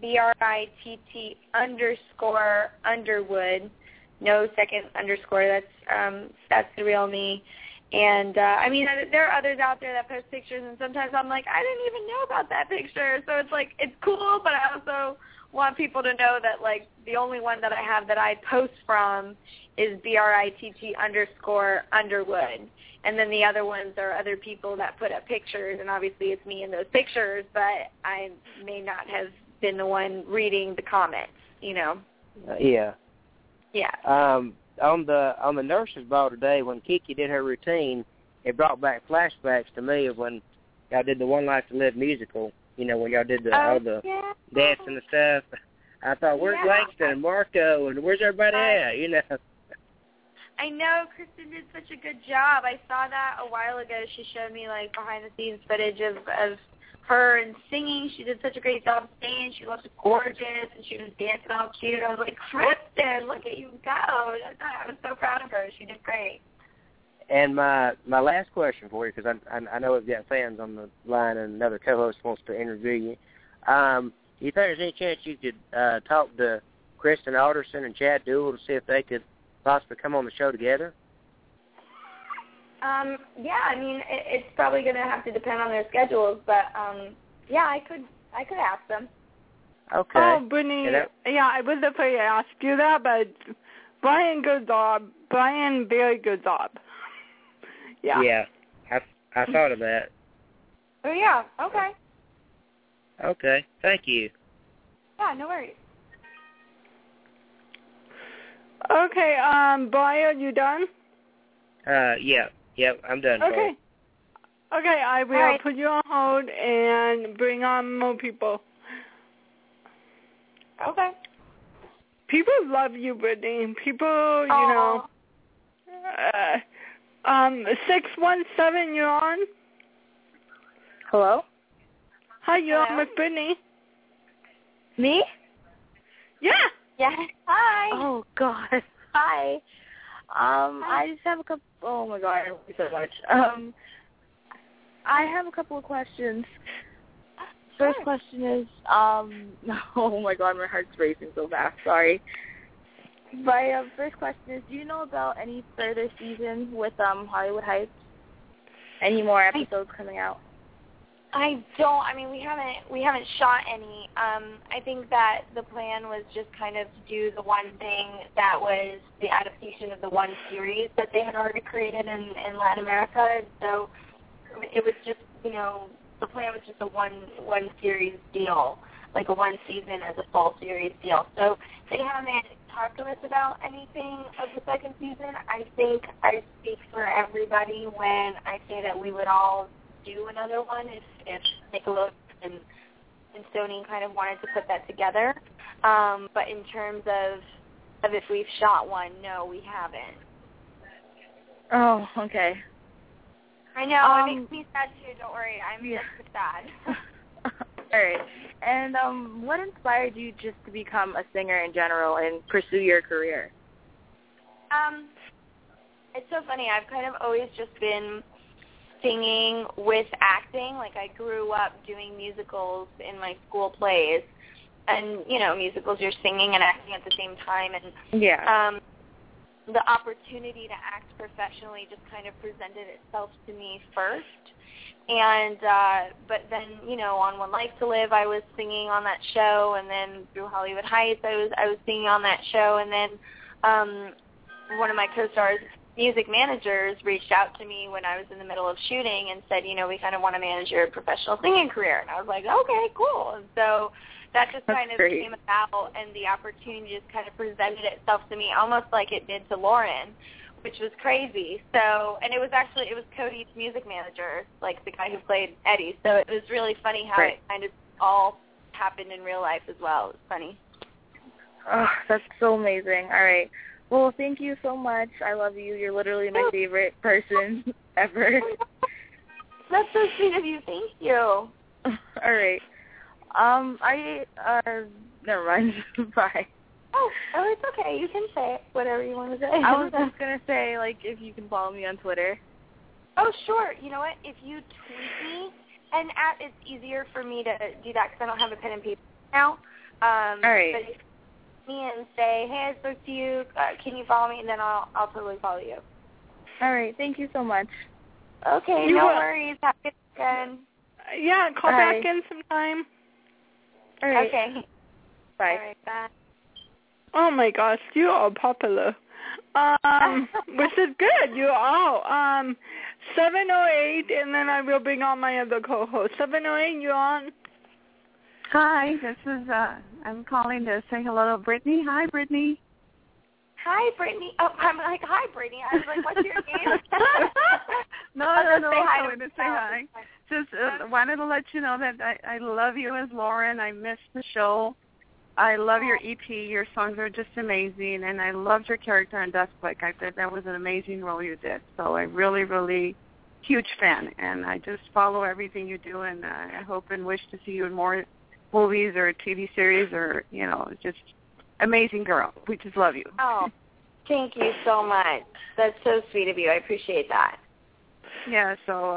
BRITT_Underwood, no second underscore. That's the real me. And, I mean, there are others out there that post pictures, and sometimes I'm like, I didn't even know about that picture. So it's like, it's cool, but I also want people to know that, like, the only one that I have that I post from is BRITT_Underwood. And then the other ones are other people that put up pictures, and obviously it's me in those pictures, but I may not have been the one reading the comments, you know. Yeah. Yeah. On the nurses' ball today, when Kiki did her routine, it brought back flashbacks to me of when y'all did the One Life to Live musical. You know, when y'all did all the dance and the stuff. I thought, where's Langston and Marco, and where's everybody at? You know. I know Kristen did such a good job. I saw that a while ago. She showed me like behind the scenes footage of her and singing. She did such a great job singing. She looked gorgeous, and she was dancing all cute. I was like, Kristen, look at you go! I was so proud of her. She did great. And my last question for you, because I know we've got fans on the line, and another co-host wants to interview you. Do you think there's any chance you could talk to Kristen Alderson and Chad Duell to see if they could possibly come on the show together? Yeah, I mean, it's probably going to have to depend on their schedules, but yeah, I could ask them. Okay. Oh, Brittany, I was afraid to ask you that, but Brian, good job. Brian, very good job. Yeah. Yeah, I thought of that. Oh, yeah, okay. Okay, thank you. Yeah, no worries. Okay, Brian, you done? Yeah, I'm done. Okay. Okay, I will put you on hold and bring on more people. Okay. People love you, Brittany. People, you know. 617, you're on? Hello? Hi, you're on with Brittany. Me? Yeah. Yeah. Hi. Oh, God. Hi. I just have a couple. Oh my God, I love you so much. I have a couple of questions. First question is, oh my God, my heart's racing so fast. Sorry. My first question is, do you know about any further season with Hollywood Heights? Any more episodes coming out? I don't. I mean, we haven't shot any. I think that the plan was just kind of to do the one thing that was the adaptation of the one series that they had already created in Latin America. And so it was just, you know, the plan was just a one series deal, like a one season as a full series deal. So they haven't talked to us about anything of the second season. I think I speak for everybody when I say that we would all do another one if Nickelodeon and Sony kind of wanted to put that together. But in terms of if we've shot one, no, we haven't. Oh, okay. I know. It makes me sad too. Don't worry. I'm just sad. All right. And what inspired you just to become a singer in general and pursue your career? It's so funny. I've kind of always just been singing with acting. Like, I grew up doing musicals in my school plays, and you know, musicals, you're singing and acting at the same time, and the opportunity to act professionally just kind of presented itself to me first. And but then, you know, on One Life to Live, I was singing on that show, and then through Hollywood Heights, I was singing on that show, and then one of my co-stars' music managers reached out to me when I was in the middle of shooting and said, you know, we kind of want to manage your professional singing career. And I was like, okay, cool. And so that just kind of came about, and the opportunity just kind of presented itself to me almost like it did to Lauren, which was crazy. So, and it was Cody's music manager, like the guy who played Eddie. So it was really funny how it kind of all happened in real life as well. It was funny. Oh, that's so amazing. All right. Well, thank you so much. I love you. You're literally my favorite person ever. That's so sweet of you. Thank you. All right. Never mind. Bye. Oh, it's okay. You can say it, whatever you want to say. I was just going to say, like, if you can follow me on Twitter. Oh, sure. You know what? If you tweet me, and it's easier for me to do that because I don't have a pen and paper now. All right. But if you tweet me and say, hey, I spoke to you, can you follow me? And then I'll totally follow you. All right. Thank you so much. Okay, no worries. Have a good weekend. Yeah, call back in sometime. All right. Okay. Bye. All right, bye. Oh my gosh, you are popular. Which is good. You are. 708, and then I will bring on my other co-host. 708, you on? Hi, this is, I'm calling to say hello to Brittany. Hi, Brittany. Hi, Brittany. Oh, I'm like, hi, Brittany. I was like, what's your name? No, say hi to say hi. Just wanted to let you know that I love you as Lauren. I missed the show. I love your EP. Your songs are just amazing, and I loved your character on Deathquake. I thought that was an amazing role you did. So I really, really huge fan, and I just follow everything you do, and I hope and wish to see you in more movies or TV series or, just amazing girl. We just love you. Oh, thank you so much. That's so sweet of you. I appreciate that. Yeah, so,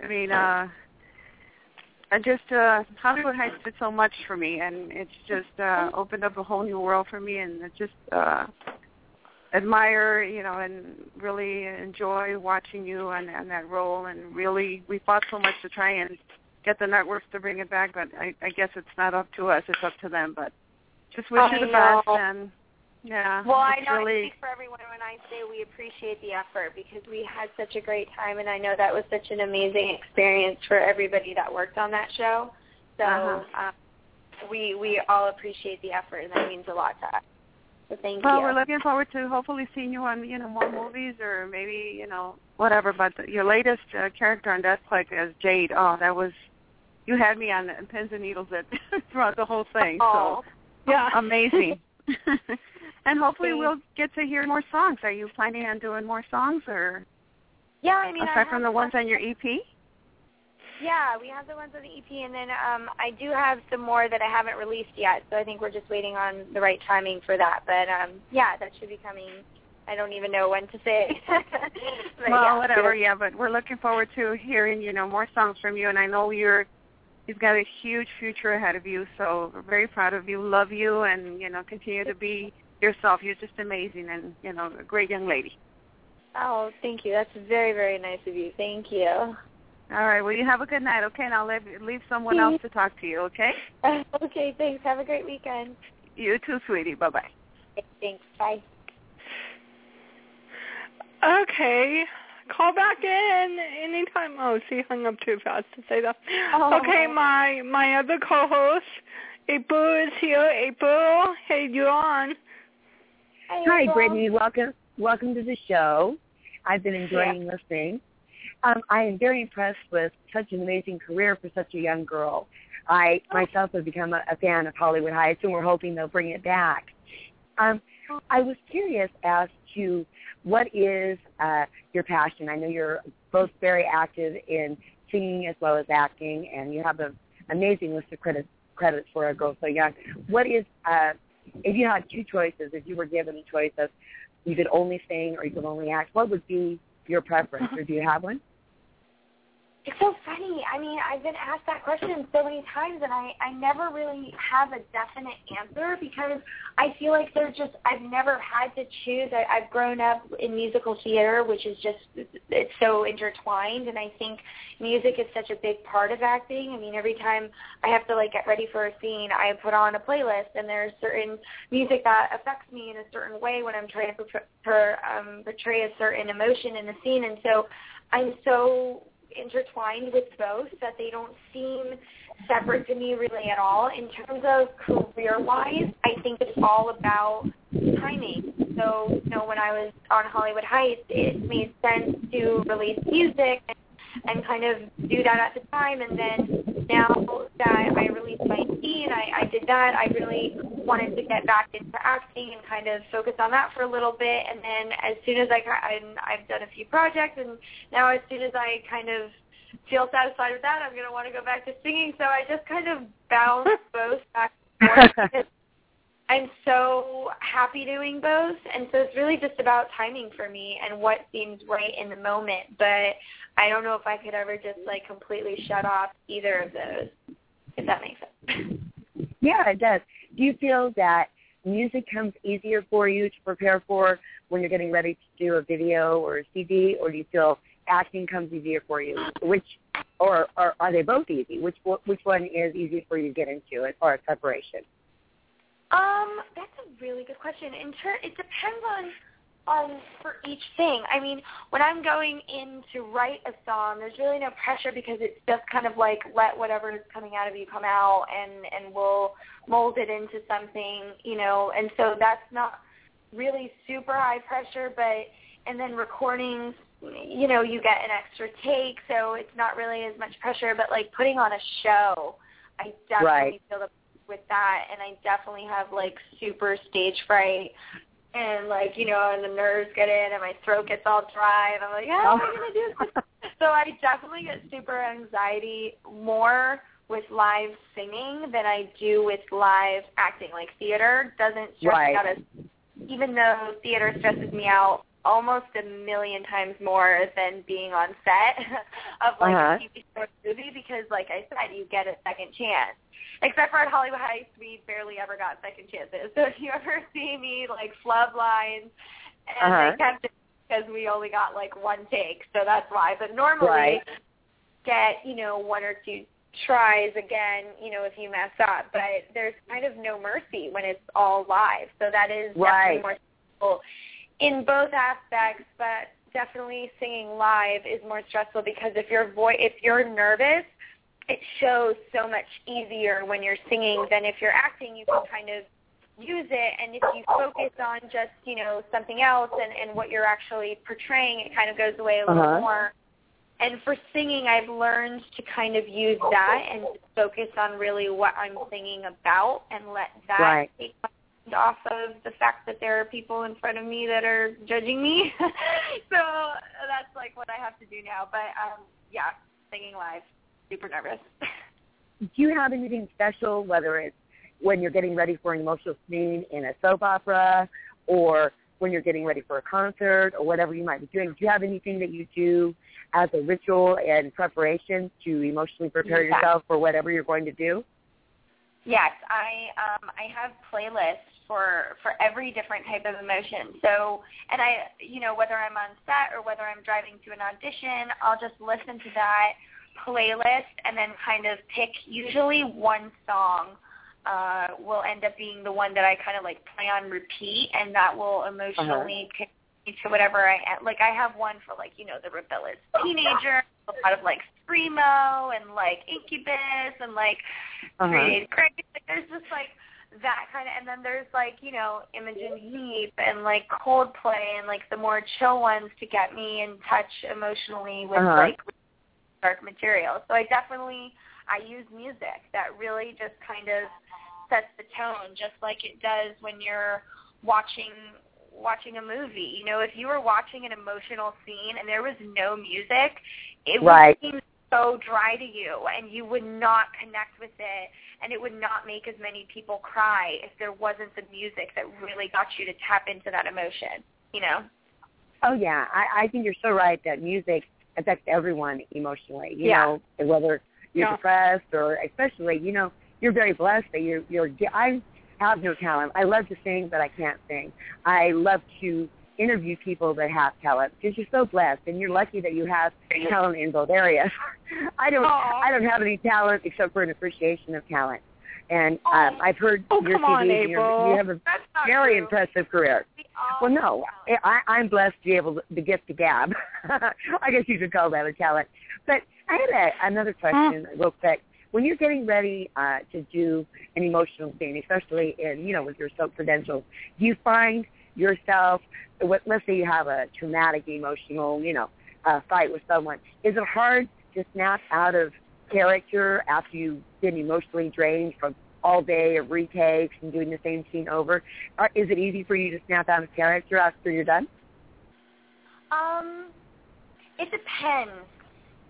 Hollywood Heights did so much for me, and it's just opened up a whole new world for me, and I just admire, and really enjoy watching you on that role, and really, we fought so much to try and get the networks to bring it back, but I guess it's not up to us, it's up to them, but just wish you the best, and yeah. Well, I know really... I speak for everyone when I say we appreciate the effort because we had such a great time, and I know that was such an amazing experience for everybody that worked on that show. So we all appreciate the effort, and that means a lot to us. So thank you. Well, we're looking forward to hopefully seeing you on, more movies or maybe, whatever. But your latest character on Deathquake as Jade, that was, you had me on pins and needles throughout the whole thing. Oh. So, yeah, amazing. And hopefully we'll get to hear more songs. Are you planning on doing more songs, or? Yeah, aside from the ones on your EP? Yeah, we have the ones on the EP, and then I do have some more that I haven't released yet, so I think we're just waiting on the right timing for that. But, yeah, that should be coming. I don't even know when to say. Whatever, but we're looking forward to hearing, more songs from you, and I know you've got a huge future ahead of you, so we're very proud of you, love you, and, continue to be yourself. You're just amazing and, a great young lady. Oh, thank you. That's very, very nice of you. Thank you. All right. Well, you have a good night, okay? And I'll leave someone else to talk to you, okay? Okay, thanks. Have a great weekend. You too, sweetie. Bye-bye. Thanks. Bye. Okay. Call back in anytime. Oh, she hung up too fast to say that. Oh. Okay, my other co-host, April, is here. April, hey, you're on. Hi, Brittany. Welcome to the show. I've been enjoying listening. I am very impressed with such an amazing career for such a young girl. I myself have become a fan of Hollywood Heights, and we're hoping they'll bring it back. I was curious as to what is your passion. I know you're both very active in singing as well as acting, and you have an amazing list of credits for a girl so young. What is, if you had two choices, if you were given a choice of you could only sing or you could only act, what would be your preference, or do you have one? It's so funny. I mean, I've been asked that question so many times, and I never really have a definite answer because I feel like I've never had to choose. I've grown up in musical theater, which is it's so intertwined, and I think music is such a big part of acting. I mean, every time I have to, get ready for a scene, I put on a playlist, and there's certain music that affects me in a certain way when I'm trying to portray a certain emotion in the scene, and so I'm so intertwined with both that they don't seem separate to me really at all. In terms of career-wise, I think it's all about timing. So, when I was on Hollywood Heights, it made sense to release music and kind of do that at the time. And then now that I released my EP and I did that, I really wanted to get back into acting and kind of focus on that for a little bit. And then as soon as I've done a few projects, and now as soon as I kind of feel satisfied with that, I'm going to want to go back to singing. So I just kind of bounce both back and forth. I'm so happy doing both, and so it's really just about timing for me and what seems right in the moment. But I don't know if I could ever just, like, completely shut off either of those, if that makes sense. Yeah, it does. Do you feel that music comes easier for you to prepare for when you're getting ready to do a video or a CD, or do you feel acting comes easier for you? Or are they both easy? Which one is easier for you to get into as far as preparation? That's a really good question. It depends on for each thing. I mean, when I'm going in to write a song, there's really no pressure because it's just kind of like let whatever is coming out of you come out, and we'll mold it into something, you know. And so that's not really super high pressure, and then recordings, you know, you get an extra take, so it's not really as much pressure. But like putting on a show, I definitely feel with that, and I definitely have like super stage fright, and like, you know, and the nerves get in and my throat gets all dry, and I'm like, how am I going to do this? So I definitely get super anxiety more with live singing than I do with live acting. Like theater doesn't stress me out as, even though theater stresses me out almost a million times more than being on set of like a TV show or movie, because like I said, you get a second chance. Except for at Hollywood Heights, we barely ever got second chances. So if you ever see me like flub lines, and they kept it because we only got like one take, so that's why. But normally get, you know, one or two tries again, you know, if you mess up. But there's kind of no mercy when it's all live. So that is definitely more stressful in both aspects, but definitely singing live is more stressful because if you're nervous, it shows so much easier when you're singing than if you're acting. You can kind of use it, and if you focus on just, you know, something else and what you're actually portraying, it kind of goes away a little more. And for singing, I've learned to kind of use that and focus on really what I'm singing about and let that take my mind off of the fact that there are people in front of me that are judging me. So that's like what I have to do now. But, yeah, singing live. Super nervous. Do you have anything special, whether it's when you're getting ready for an emotional scene in a soap opera or when you're getting ready for a concert or whatever you might be doing? Do you have anything that you do as a ritual and preparation to emotionally prepare yourself for whatever you're going to do? Yes, I have playlists for every different type of emotion. So, and I, you know, whether I'm on set or whether I'm driving to an audition, I'll just listen to that playlist and then kind of pick, usually one song will end up being the one that I kind of like play on repeat, and that will emotionally pick me to whatever I have one for like, you know, the rebellious teenager, a lot of like Screamo and like Incubus and like Creative Grace. Like there's just like that kind of, and then there's like, you know, Imogen Heap and like Coldplay and like the more chill ones to get me in touch emotionally with like dark material. So I use music that really just kind of sets the tone, just like it does when you're watching a movie. You know, if you were watching an emotional scene and there was no music, it would seem so dry to you, and you would not connect with it, and it would not make as many people cry if there wasn't the music that really got you to tap into that emotion, you know? Oh, yeah. I think you're so right that music affects everyone emotionally, you know, whether you're depressed or especially, you know, you're very blessed that I have no talent. I love to sing, but I can't sing. I love to interview people that have talent because you're so blessed, and you're lucky that you have talent in both areas. I don't have any talent except for an appreciation of talent. And I've heard your CD. You have a very impressive career. Well, no, I'm blessed to be able to get to gab. I guess you could call that a talent. But I had another question real quick. When you're getting ready to do an emotional scene, especially in, you know, with your soap credentials, do you find yourself, let's say you have a traumatic emotional, you know, fight with someone, is it hard to snap out of character after you've been emotionally drained from all day of retakes and doing the same scene over? Or is it easy for you to snap out of character after you're done? It depends.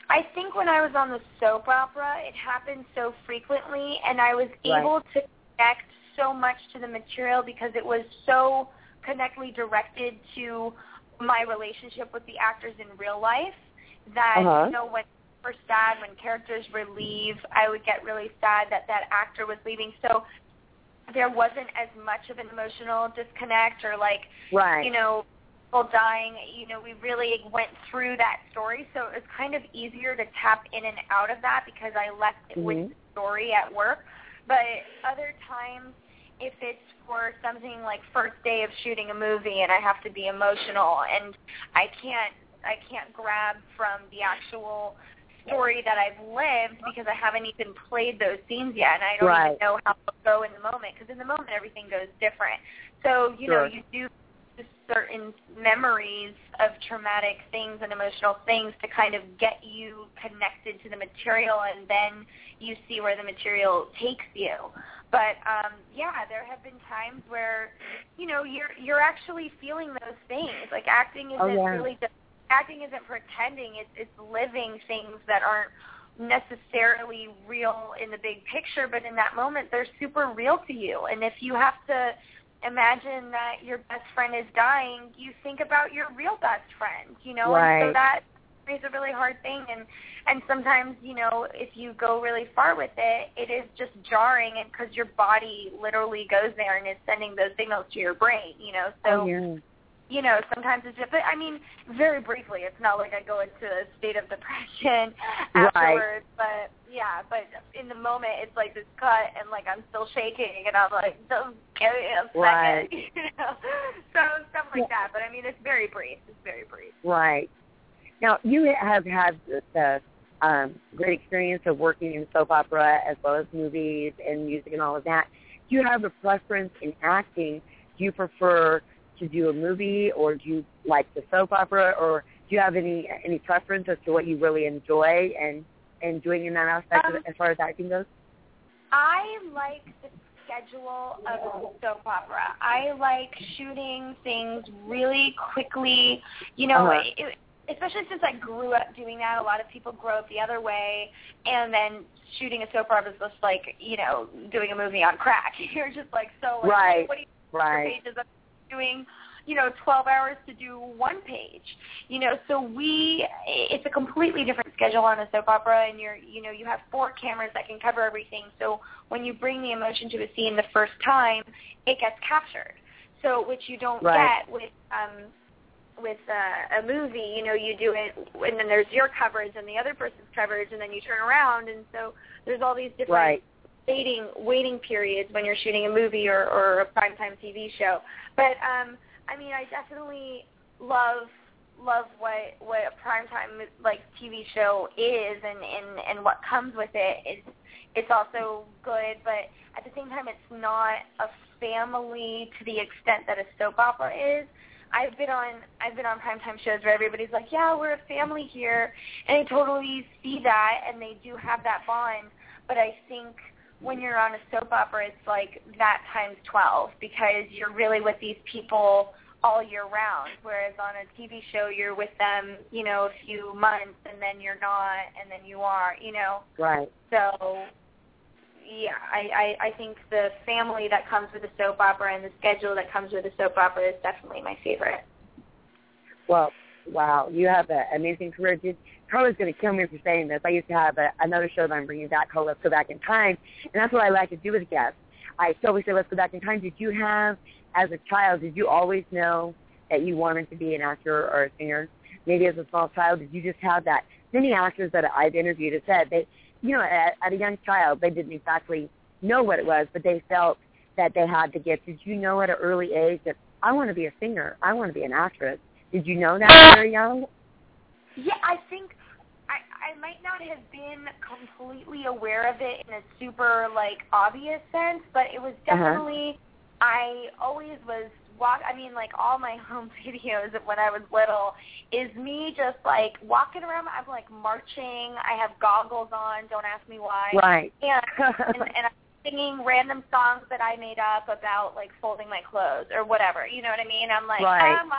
I think when I was on the soap opera, it happened so frequently, and I was able to connect so much to the material because it was so connectly directed to my relationship with the actors in real life that, you know, when we're sad, when characters were leave, I would get really sad that that actor was leaving. So there wasn't as much of an emotional disconnect or, like, you know, people dying. You know, we really went through that story, so it was kind of easier to tap in and out of that because I left it with the story at work. But other times, if it's for something like first day of shooting a movie and I have to be emotional and I can't grab from the actual story that I've lived because I haven't even played those scenes yet and I don't even know how to go in the moment because in the moment everything goes different. So, you know, you do certain memories of traumatic things and emotional things to kind of get you connected to the material, and then you see where the material takes you. But there have been times where, you know, you're actually feeling those things. Like acting isn't really just acting isn't pretending. It's living things that aren't necessarily real in the big picture, but in that moment they're super real to you. And if you have to imagine that your best friend is dying, you think about your real best friend, you know, and so that is a really hard thing. And sometimes, you know, if you go really far with it, it is just jarring, and because your body literally goes there and is sending those signals to your brain, you know. So, you know, sometimes it's just, I mean, very briefly, it's not like I go into a state of depression afterwards, but in the moment, it's like this cut, and like I'm still shaking, and I'm like, don't give me a second, you know. So stuff like that, but I mean, it's very brief. It's very brief. Right. Now, you have had the great experience of working in soap opera as well as movies and music and all of that. Do you have a preference in acting? Do you prefer to do a movie, or do you like the soap opera, or do you have any preference as to what you really enjoy and doing in that aspect as far as acting goes? I like the schedule of soap opera. I like shooting things really quickly, you know, especially since I grew up doing that. A lot of people grow up the other way, and then shooting a soap opera is just like, you know, doing a movie on crack. You're just like, so like, what do you pages of doing, you know, 12 hours to do one page, you know, so it's a completely different schedule on a soap opera, and you have 4 cameras that can cover everything, so when you bring the emotion to a scene the first time, it gets captured, so which you don't get with a movie. You know, you do it, and then there's your coverage and the other person's coverage, and then you turn around, and so there's all these different waiting periods when you're shooting a movie or a primetime TV show. But I mean, I definitely love what a primetime like TV show is, and what comes with it. It's also good, but at the same time, it's not a family to the extent that a soap opera is. I've been on primetime shows where everybody's like, yeah, we're a family here, and I totally see that, and they do have that bond. But I think when you're on a soap opera, it's like that times 12, because you're really with these people all year round, whereas on a TV show, you're with them, you know, a few months, and then you're not, and then you are, you know. Right. So, yeah, I think the family that comes with a soap opera and the schedule that comes with a soap opera is definitely my favorite. Well, wow, you have an amazing career. Carla's going to kill me for saying this. I used to have another show that I'm bringing back called Let's Go Back in Time, and that's what I like to do with guests. I always say, let's go back in time. Did you have, as a child, did you always know that you wanted to be an actor or a singer? Maybe as a small child, did you just have that? Many actors that I've interviewed have said they, you know, at a young child, they didn't exactly know what it was, but they felt that they had the gift. Did you know at an early age that I want to be a singer, I want to be an actress? Did you know that very young? Yeah, I think I might not have been completely aware of it in a super, like, obvious sense, but it was definitely, I always was, like, all my home videos of when I was little is me just, like, walking around. I'm, like, marching. I have goggles on. Don't ask me why. Right. And I'm singing random songs that I made up about, like, folding my clothes or whatever. You know what I mean? I'm like,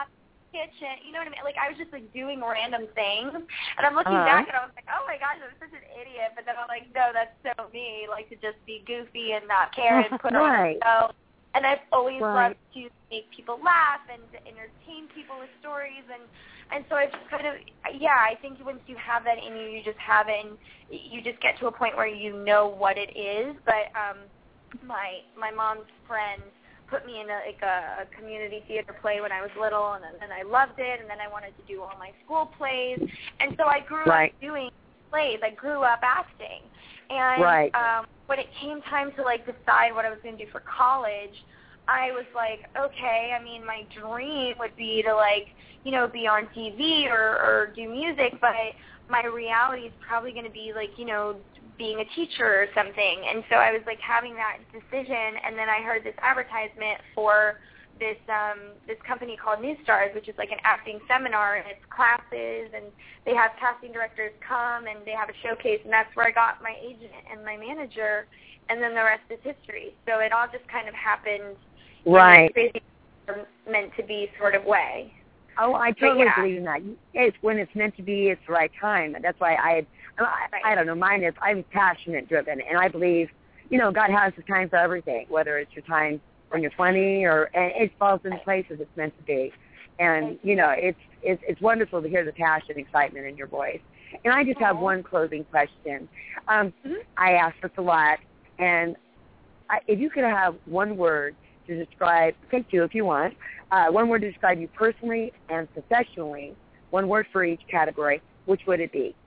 kitchen. You know what I mean? Like, I was just, like, doing random things. And I'm looking back, and I was like, oh, my gosh, I was such an idiot. But then I'm like, no, that's so me, like, to just be goofy and not care and put on a show. And I've always loved to make people laugh and to entertain people with stories. And so I just kind of, I think once you have that in you, you just have it, and you just get to a point where you know what it is. But my mom's friend put me in a community theater play when I was little, and I loved it, and then I wanted to do all my school plays. And so I grew up doing plays. I grew up acting. And when it came time to, like, decide what I was going to do for college, I was like, okay, I mean, my dream would be to, like, you know, be on TV or do music, but my reality is probably going to be, like, you know, being a teacher or something. And so I was, like, having that decision, and then I heard this advertisement for this company called New Stars, which is like an acting seminar, and it's classes, and they have casting directors come, and they have a showcase, and that's where I got my agent and my manager, and then the rest is history. So it all just kind of happened in a crazy meant to be sort of way. Oh, I totally believe in that. It's when it's meant to be, it's the right time. That's why I don't know, mine is, I'm passionate driven, and I believe, you know, God has his time for everything, whether it's your time when you're 20 and it falls into place as it's meant to be. And, you know, it's wonderful to hear the passion and excitement in your voice. And I just have one closing question. I ask this a lot, and if you could have one word to describe, take two if you want, one word to describe you personally and professionally, one word for each category, which would it be?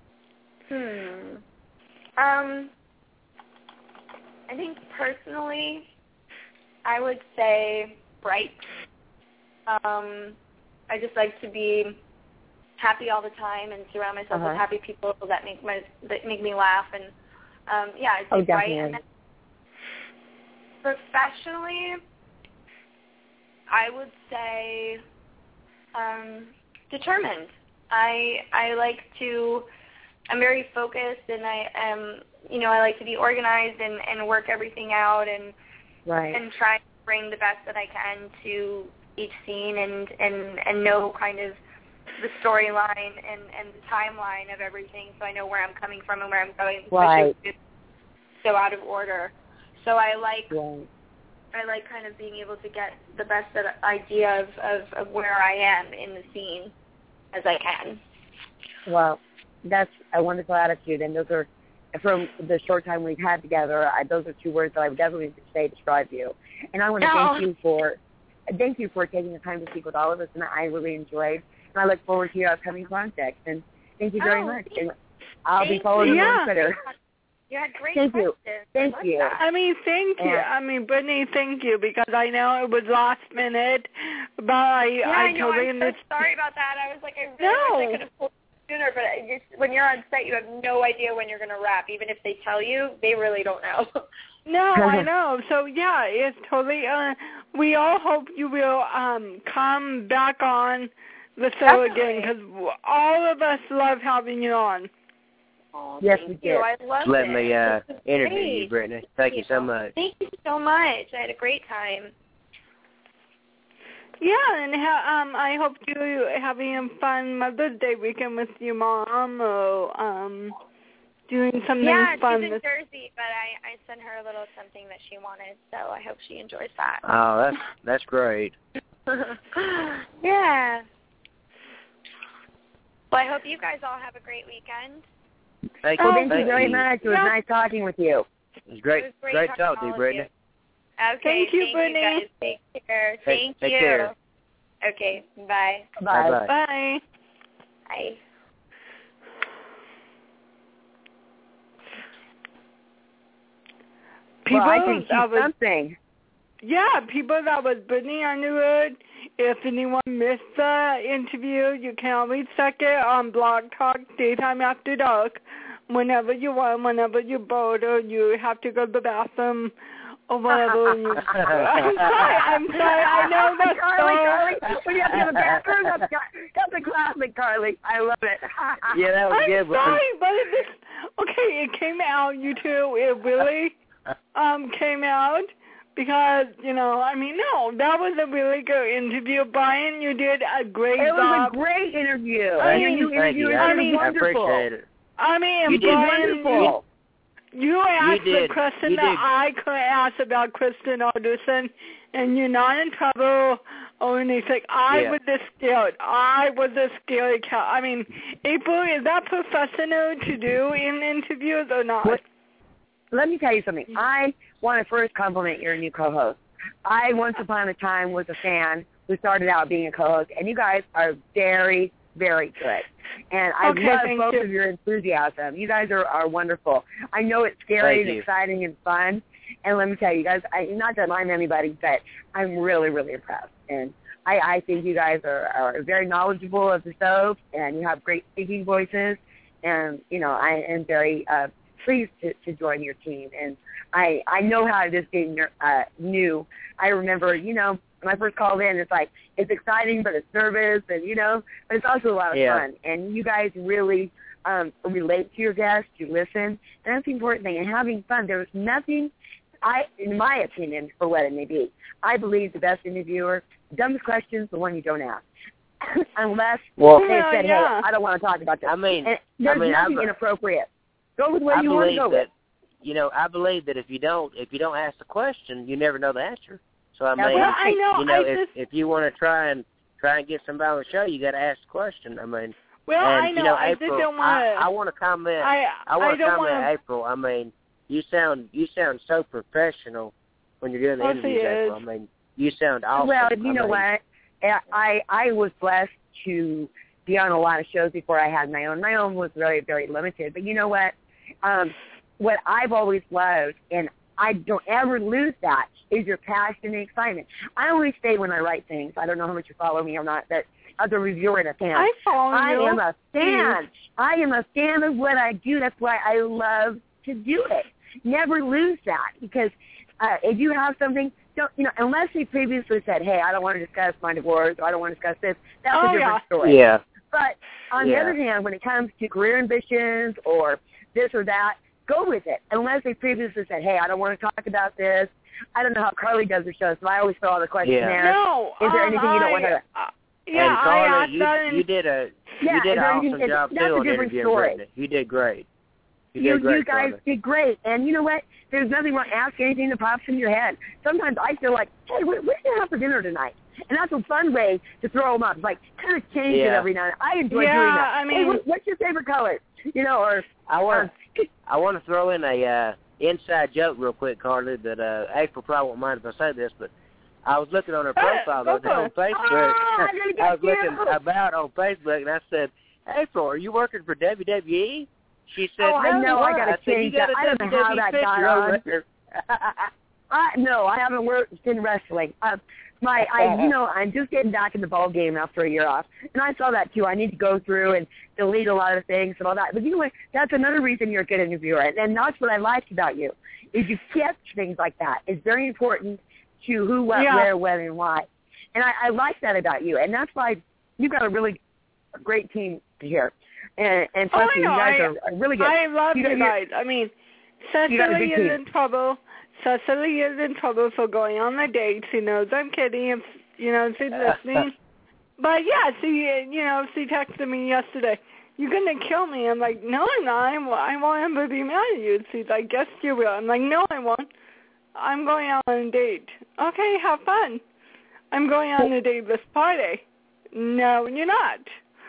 I think personally, I would say bright. I just like to be happy all the time and surround myself with happy people that make me laugh. And I'd say bright. And then professionally, I would say determined. I'm very focused, and I like to be organized and work everything out and try to bring the best that I can to each scene and know kind of the storyline and the timeline of everything, so I know where I'm coming from and where I'm going, especially if it's so out of order. So I like kind of being able to get the best idea of where I am in the scene as I can. Well, that's a wonderful attitude, and those are, from the short time we've had together, those are two words that I would definitely say describe you. And I want to thank you for taking the time to speak with all of us, and I really enjoyed. And I look forward to your upcoming projects. And thank you very much. And I'll be following you on Twitter. You had great questions. Thank you. I mean, thank you. I mean, Brittany, thank you, because I know it was last minute, but I totally understand. I'm so sorry about that. I was like, I really wish I could have pulled sooner, but when you're on set, you have no idea when you're going to wrap. Even if they tell you, they really don't know. No, I know. So, yeah, it's totally, we all hope you will come back on the show again, because all of us love having you on. Oh, yes, we do. I love it. Let me interview you, Brittany. Thank you so much. Thank you so much. I had a great time. Yeah, and I hope you having a fun Mother's Day weekend with your mom, or doing something fun. Yeah, she's in Jersey, but I sent her a little something that she wanted, so I hope she enjoys that. Oh, that's great. Yeah. Well, I hope you guys all have a great weekend. Thank you very much. It was nice talking with you. It was great talking to you, Brittany. Okay, thank you, Brittany. You guys. Take care. Thank you. Take care. Okay, bye. Bye. Bye. Bye. Well, I think she's something. Yeah, people, that was Brittany Underwood. If anyone missed the interview, you can always check it on Blog Talk Daytime After Dark whenever you want, whenever you're bored or you have to go to the bathroom or whatever. I'm sorry. I know that's Carly. When you have to go to the bathroom, that's a classic, Carly. I love it. Yeah, that was good. I'm sorry, but it came out, you two. It really came out because, I mean, no, that was a really good interview. Brian, you did a great job. It was a great interview. Thank you. I appreciate it. I mean, you Brian, did wonderful. You asked the question that I could ask about Kristen Alderson, and you're not in trouble or anything. I was a scary cat. I mean, April, is that professional to do in interviews or not? Let me tell you something. I want to first compliment your new co-host. I once upon a time was a fan who started out being a co-host, and you guys are very, very good. And I love both of your enthusiasm. You guys are wonderful. I know it's scary and exciting and fun. And let me tell you guys, not that I'm anybody, but I'm really, really impressed. And I think you guys are very knowledgeable of the soap, and you have great speaking voices. And, I am very pleased to join your team. And I know how it is being new. I remember, when I first called in, it's exciting, but it's nervous, and, but it's also a lot of fun. And you guys really relate to your guests, you listen, and that's the important thing. And having fun, there's nothing, in my opinion, for what it may be, I believe the best interviewer, the dumbest question is the one you don't ask. Unless they said, hey, I don't want to talk about this. There's nothing inappropriate. Go with what you want to go with. I believe that if you don't ask the question, you never know the answer. So I mean, if you want to try and get somebody on the show, you got to ask the question. I mean, I know. I April, just don't want to. I want to comment. I want to comment, April. I mean, you sound so professional when you're doing the interviews, April. I mean, you sound awesome. Well, you know what? I was blessed to be on a lot of shows before I had my own. My own was very, very limited. But you know what? What I've always loved, and I don't ever lose that, is your passion and excitement. I always say when I write things, I don't know how much you follow me or not, but as a reviewer and a fan, I follow you. I am a fan. I am a fan of what I do. That's why I love to do it. Never lose that, because if you have something, unless they previously said, hey, I don't want to discuss my divorce, or I don't want to discuss this, that's a different story. Yeah. But on the other hand, when it comes to career ambitions or this or that, go with it. Unless they previously said, hey, I don't want to talk about this. I don't know how Carly does her shows, so I always fill out the questionnaire. No, is there anything you don't want to... Yeah, and Carly, you did an awesome job too on interviewing Brittany. You did great. You guys did great. And you know what? There's nothing wrong. Ask anything that pops in your head. Sometimes I feel like, hey, what are you going to have for dinner tonight? And that's a fun way to throw them up. It's like, kind of change it every now and then. I enjoy doing that. I mean, hey, what's your favorite color? Or... I want to throw in a inside joke real quick, Carly, that April probably won't mind if I say this, but I was looking on her profile the other day on Facebook. I was looking about on Facebook, and I said, April, are you working for WWE? She said, I know. I got to change that. I don't know how that got on. No, I haven't worked in wrestling. I'm just getting back in the ball game after a year off, and I saw that too. I need to go through and delete a lot of things and all that. But you know what? That's another reason you're a good interviewer, and that's what I liked about you. Is you catch things like that. It's very important to who, what, where, when, and why. And I like that about you, and that's why you've got a really great team here. And plus, you guys are really good. I love you guys. I mean, Cecily is in trouble. Cecily is in trouble for going on the dates. She knows I'm kidding if, she's listening. But, yeah, she texted me yesterday, you're going to kill me. I'm like, no, I'm not. I want him to be mad at you. She's like, yes, you will. I'm like, no, I won't. I'm going out on a date. Okay, have fun. I'm going on a date this party. No, you're not.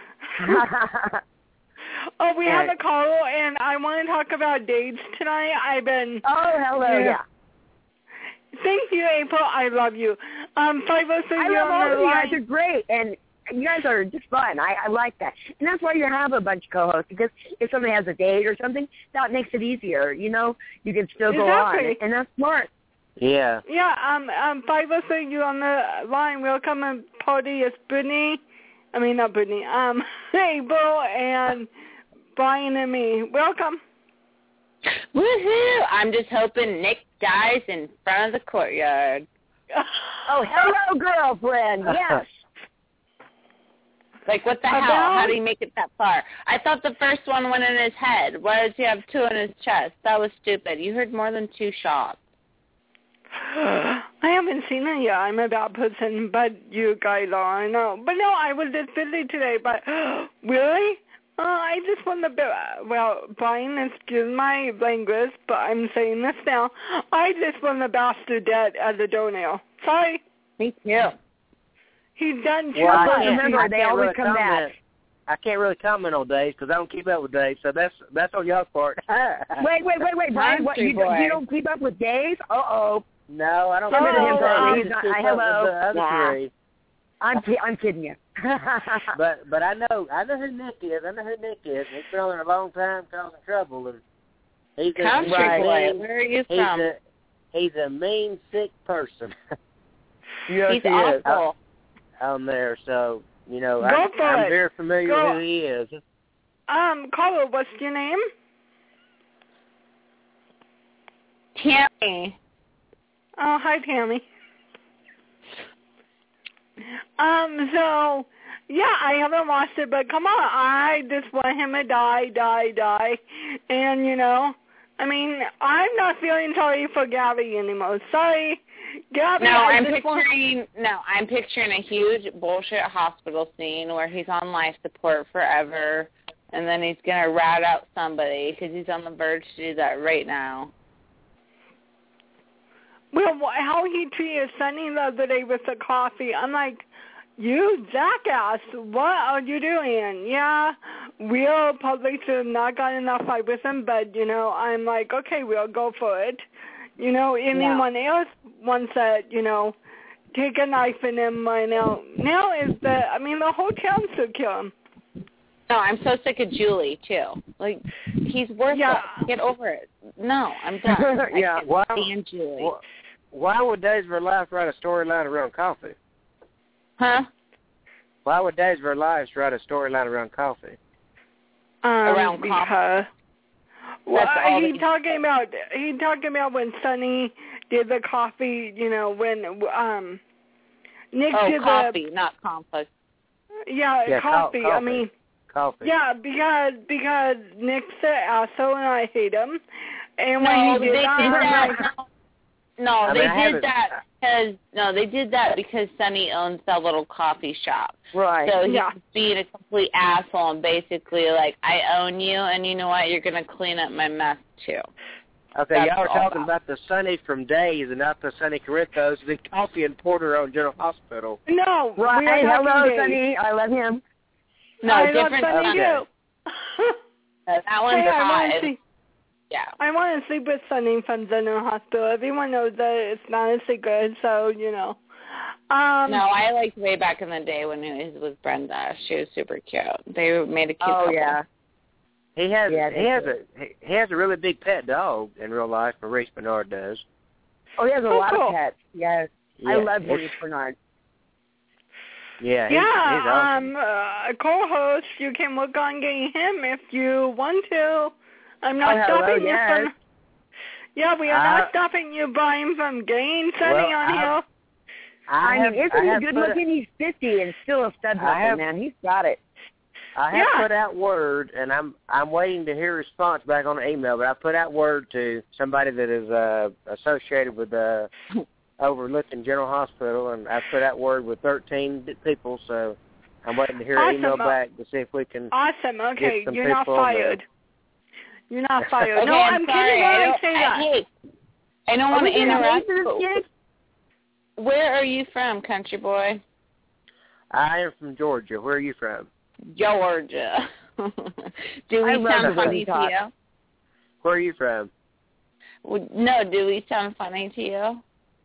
Oh, we have a call, and I want to talk about dates tonight. I've been... Oh, hello, yeah. Thank you, April. I love you. 503, I love all of you. Guys are great, and you guys are just fun. I like that. And that's why you have a bunch of co-hosts, because if somebody has a date or something, that makes it easier, You can still go on, and that's smart. Yeah. Yeah, 503, you on the line. Welcome to party. It's Brittany. I mean, not Brittany. April and Brian and me. Welcome. Woohoo! I'm just hoping Nick dies in front of the courtyard. Oh, hello, girlfriend. Yes. Like, what the hell? How did he make it that far? I thought the first one went in his head. Why does he have two in his chest? That was stupid. You heard more than two shots. I haven't seen it yet. I'm a bad person, but you guys are, I know. But no, I was just busy today, but really? I just want to, well, Brian, excuse my language, but I'm saying this now. I just want to bash to death as a doornail. Sorry. Me too. He's done too Well, much. Remember, they always come back. I can't really comment on Dave because I don't keep up with Dave, so that's on y'all's part. Wait, Brian, what, you don't keep up with Dave? Uh-oh. No, I don't. Come to him, I he's not, hello. The other three. I'm kidding you. but I know who Nick is. He's been on there a long time, causing trouble, and he's Country boy. Where are you from? He's a mean, sick person. Yes, he's he awful. On there, so you know, I'm very familiar with who he is. Carla, what's your name? Tammy. Oh, hi, Tammy. So, yeah, I haven't watched it, but come on, I just want him to die. And, you know, I mean, I'm not feeling sorry for Gabby anymore. Sorry, Gabby. I'm picturing a huge bullshit hospital scene where he's on life support forever, and then he's going to rat out somebody because he's on the verge to do that right now. Well, how he treated Sunny the other day with the coffee, I'm like, you jackass, what are you doing? Yeah, we'll probably should have not gotten enough fight with him, but, you know, I'm like, okay, we'll go for it. You know, anyone else wants to, you know, take a knife in him right now. Now is the whole town should kill him. No, I'm so sick of Julie, too. Like, he's worthless. Yeah. Get over it. No, I'm done. Yeah. I can't stand Julie. Why would Days of Our Lives write a storyline around coffee? Huh? Why would Days of Our Lives write a storyline around coffee? Around coffee? Well, he talking about when Sunny did the coffee, you know, when Nick did coffee, not conflict. Yeah, coffee. Coffee. I mean, coffee. Yeah, because Nick's an asshole and I hate him. And when he did that, they did that because Sunny owns that little coffee shop. Right. So he's being a complete asshole and basically like, I own you, and you know what? You're going to clean up my mess too. Okay, y'all are talking about the Sunny from Days and not the Sunny Carritos, the Coffee and Porter on General Hospital. No, right. Hello, Sunny. I love him. No, different Sunny. That one's hot. Yeah. I want to sleep with Sunny from General Hospital. Everyone knows that it's not a secret, so, you know. No, I liked way back in the day when he was with Brenda. She was super cute. They made a cute couple. Yeah. He has a really big pet dog in real life. Maurice Bernard does. Oh, he has a lot of pets. Yes. I love Maurice Bernard. Yeah, he's awesome. Co-host, you can work on getting him if you want to. I'm not stopping you from... Yeah, we are not stopping you, Brian, from getting Sunny on here. Isn't he good looking? He's 50 and still a stud looking, man. He's got it. I have put out word, and I'm waiting to hear a response back on the email, but I put out word to somebody that is associated with overlooking General Hospital, and I put out word with 13 people, so I'm waiting to hear an email back to see if we can okay, get some you're not fired. You're not fired. Okay, no, I'm kidding when I say that. I don't want to interrupt. Where are you from, country boy? I am from Georgia. Where are you from? Georgia. Do we sound funny to you? Where are you from? No, do we sound funny to you?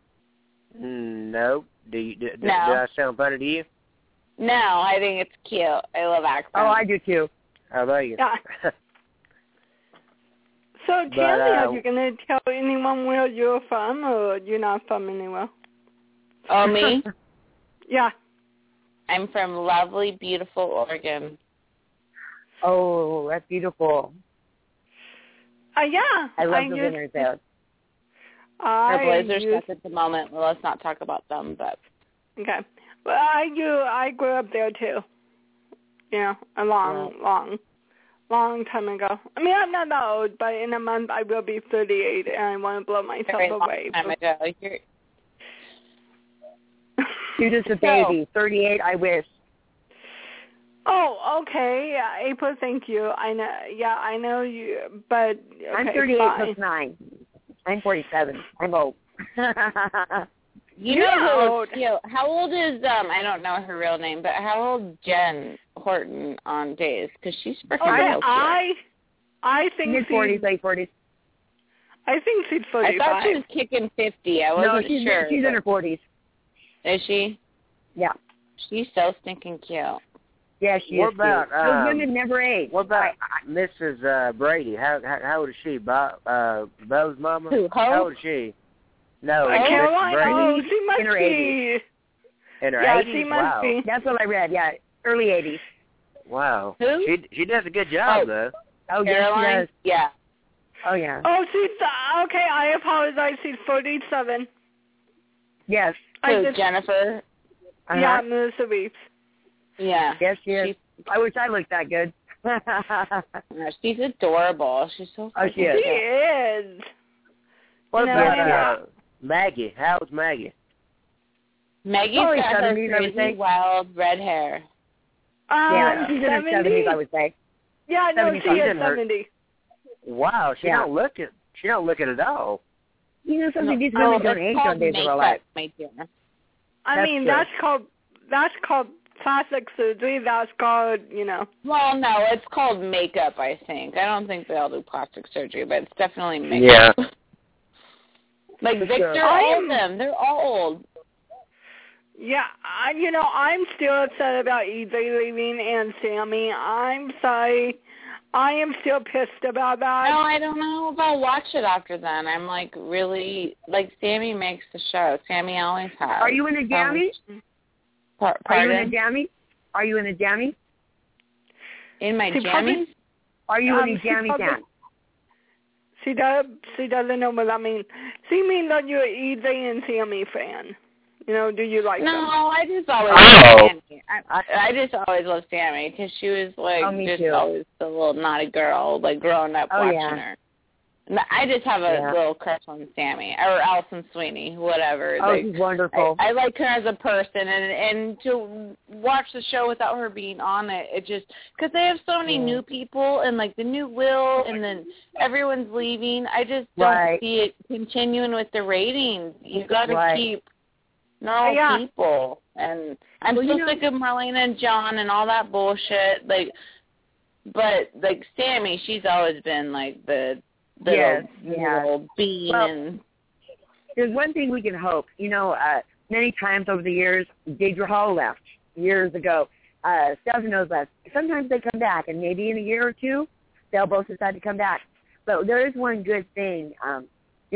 No. Do I sound funny to you? No, I think it's cute. I love accents. Oh, I do too. How about you? Yeah. So tell me, are you going to tell anyone where you're from, or you're not from anywhere? Oh, me? Yeah. I'm from lovely, beautiful Oregon. Oh, that's beautiful. Yeah. I love the winters there. Our Blazers stuck at the moment. Well, let's not talk about them, but... Okay. Well, I grew up there, too. You know, a long time ago. I mean, I'm not that old, but in a month I will be 38, and I want to blow myself away. Time ago. Judith's a baby. 38, I wish. Oh, okay. Yeah, April, thank you. I know. Yeah, I know you, but okay, I'm 38 fine. plus 9. I'm 47. I'm old. You know how old is I don't know her real name, but how old is Jen Horton on Days? Because she's freaking real cute. I think mid-40s, late 40s. I think she's 45. I thought she was kicking 50. I wasn't sure. She's in her 40s. Is she? Yeah. She's so stinking cute. Yeah, she what is about, cute. Those women never age. What about Mrs. Brady? How old is she? Bo's mama? Who, how old is she? No, Caroline? Brady. Oh, she must in her be. 80s. In her 80s? She must be. That's what I read, yeah. Early 80s. Wow. Who? She does a good job, though. Oh, yes, she does. Yeah. Oh, yeah. Oh, she's, okay, I apologize. She's 47. Yes. Who, Jennifer? Uh-huh. Yeah, Melissa Reeves. Yeah. Yes, she is. I wish I looked that good. She's adorable. She's so Oh, she is. She is. What about Maggie? How old's Maggie? Maggie's Probably got her 70s, I would say. crazy wild red hair. Yeah, she's in her 70s, I would say. Yeah, no, she is 70. Wow, she don't look it at all. You know something, these women don't age on Days of Our Lives. I mean, that's called plastic surgery. That's called, Well, no, it's called makeup, I think. I don't think they all do plastic surgery, but it's definitely makeup. Yeah. Like Victor, all of them, they're all old. Yeah, I'm still upset about EJ leaving and Sammy. I'm sorry. I am still pissed about that. No, I don't know if I'll watch it after then. I'm really, Sammy makes the show. Sammy always has. Are you in a jammy? Pardon? Are you in a jammy? Are you in a jammy? In my jammies? Are you in a jammy fan? She doesn't know what I mean. She means that you're an EJ and Sammy fan. Do you like them? No, I just always love Sammy. I just always love Sammy because she was always the little naughty girl, growing up watching her. And I just have a little crush on Sammy or Allison Sweeney, whatever. Oh, she's wonderful. I like her as a person, and to watch the show without her being on it just because they have so many new people and the new Will, and then everyone's leaving. I just don't see it continuing with the ratings. You got to keep normal people, and I'm so sick of Marlena and John and all that bullshit. But Sammy, she's always been the little bean. Well, there's one thing we can hope. Many times over the years, Deidre Hall left years ago. Stephanie knows left. Sometimes they come back, and maybe in a year or two, they'll both decide to come back. But there is one good thing, I'm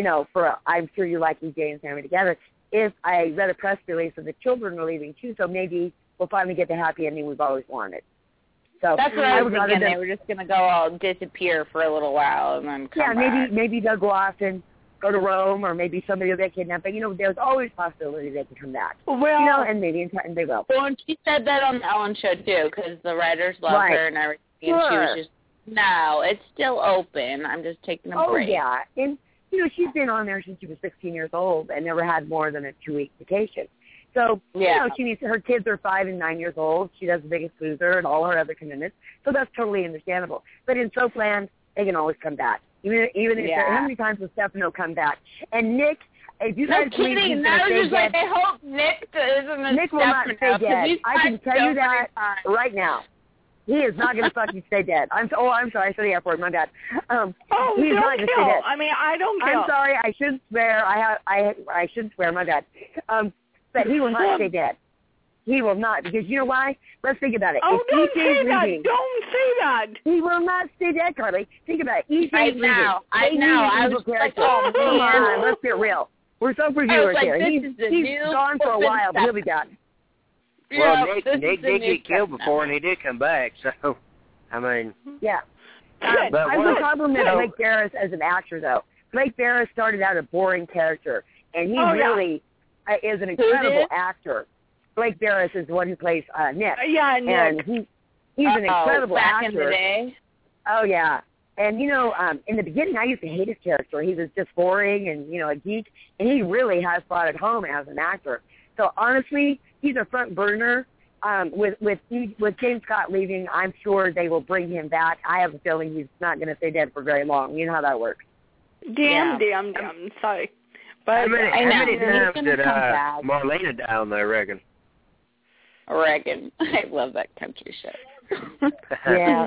sure you like EJ and Sammy together. If I read a press release that the children are leaving too, so maybe we'll finally get the happy ending we've always wanted. So that's what I was thinking. They were just going to go all disappear for a little while and then come back. Maybe they'll go off and go to Rome, or maybe somebody will get kidnapped. But there's always possibility they can come back. Well, and maybe in time they will. Well, and she said that on the Ellen show too, because the writers love her and everything. Sure. And she was just, no, it's still open. I'm just taking a break. Oh yeah, and she's been on there since she was 16 years old and never had more than a 2-week vacation. So, she needs her kids are 5 and 9 years old. She does The Biggest Loser and all her other commitments. So that's totally understandable. But in Soapland, they can always come back. Even if how many times will Stefano come back? And Nick, if you guys believe he's going to stay dead, I hope Nick isn't Nick will not stay dead. I can tell you that right now. He is not going to fucking stay dead. I'm sorry. I said the airport. My bad. He's not going to stay dead. I mean, I don't kill. I'm sorry. I should swear. I should swear. My bad. But he will not stay dead. He will not, because you know why? Let's think about it. Oh, don't say that. Leaving, don't say that. He will not stay dead, Carly. Think about it. EJ's I know. I was like, oh, come on. Let's get real. We're soap reviewers here. He's gone for a while, but he'll be back. Well, Nick did get killed before, and he did come back. So, I mean, yeah. But I would compliment Blake Barris as an actor, though. Blake Barris started out a boring character, and he really is an incredible actor. Blake Barris is the one who plays Nick. Yeah, Nick. And he's an incredible back actor. In the day? Oh, yeah. And, in the beginning, I used to hate his character. He was just boring and, a geek. And he really has brought it home as an actor. So honestly, he's a front burner. With James Scott leaving, I'm sure they will bring him back. I have a feeling he's not going to stay dead for very long. You know how that works. Damn. Sorry. But how many times did Marlena die on there, Reagan? I love that country show. Yeah.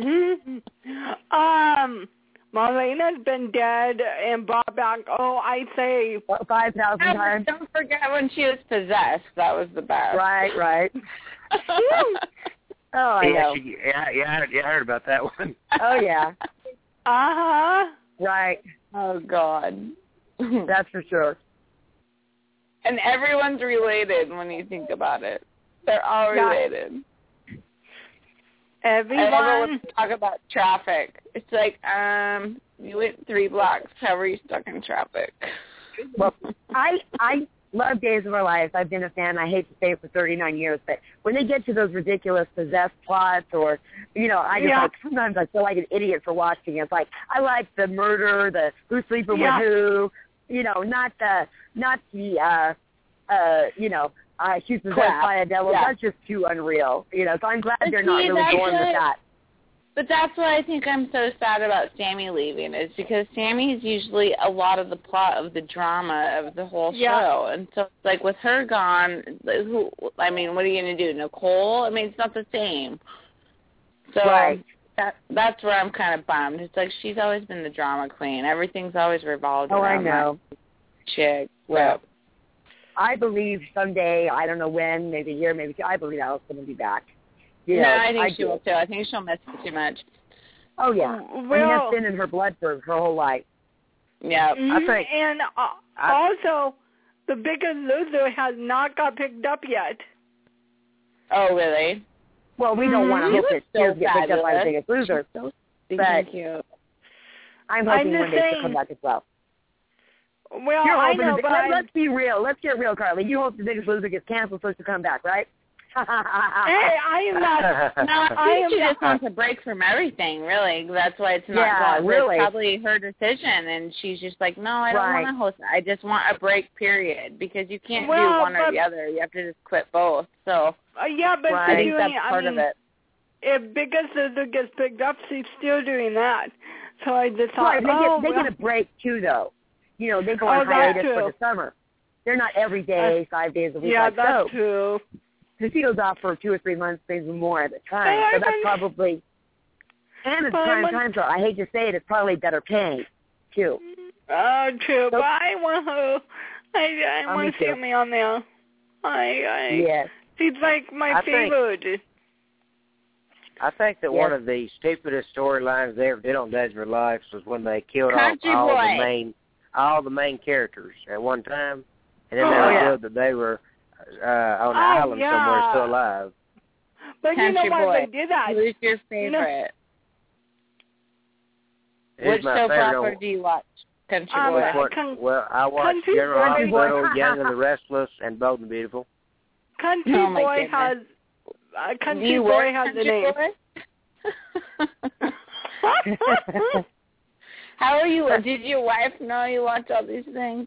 Marlena's been dead and brought back, I'd say 5,000 times. Don't forget when she was possessed. That was the best. Right. I know. I heard about that one. Oh, yeah. Uh-huh. Right. Oh, God. That's for sure. And everyone's related when you think about it. They're all related. Everyone wants to talk about traffic. It's like, you went 3 blocks. How were you stuck in traffic? Well, I love Days of Our Lives. I've been a fan. I hate to say it for 39 years, but when they get to those ridiculous possessed plots or, sometimes I feel like an idiot for watching. It's like, I like the murder, the who's sleeping with who, not the she's possessed by a devil. Yeah. That's just too unreal. So I'm glad they're not really going with that. But that's why I think I'm so sad about Sammy leaving, is because Sammy is usually a lot of the plot of the drama of the whole show. And so, like, with her gone, what are you going to do? Nicole? It's not the same. So that's where I'm kind of bummed. It's like she's always been the drama queen. Everything's always revolved around that chick. Well, I believe someday, I don't know when, maybe a year, maybe two, I believe Alice's going to be back. I think she will too. I think she'll miss it too much. Oh, yeah. That's been in her blood for her whole life. Yeah. I think. And also, The Biggest Loser has not got picked up yet. Oh, really? Well, we don't want to hope that she'll get picked up by The Biggest Loser. Thank you. I'm hoping one day she'll come back as well. Well, I know, but let's be real. Let's get real, Carly. You hope The Biggest Loser gets canceled so she'll come back, right? Hey, I am not. No, I think she just wants a break from everything, really. That's why it's not going. Really. It's probably her decision, and she's just like, no, I don't want to host it. I just want a break, period, because you can't do one or the other. You have to just quit both. So but I think that's part of it. If Biggest Loser gets picked up, she's still doing that. So I just thought, they get a break, too, though. They go on hiatus for the summer. They're not every day, 5 days a week. Yeah, that's true. She goes off for 2 or 3 months, maybe more at a time. So that's probably, and it's prime time, so I hate to say it, it's probably better paying, too. True, but I want her. I want to see me on there. Yes. She's like my favorite. I think that one of the stupidest storylines they ever did on Days of Our Lives was when they killed all the main characters at one time, and then they revealed that they were on an island somewhere still alive. But Country you know why Boy. they did that? Who's your favorite? Which soap opera do you watch? Country Boy. I watch General Hospital, Young and the Restless, and Bold and Beautiful. Country Boy has the name. How are you? Did your wife know you watch all these things?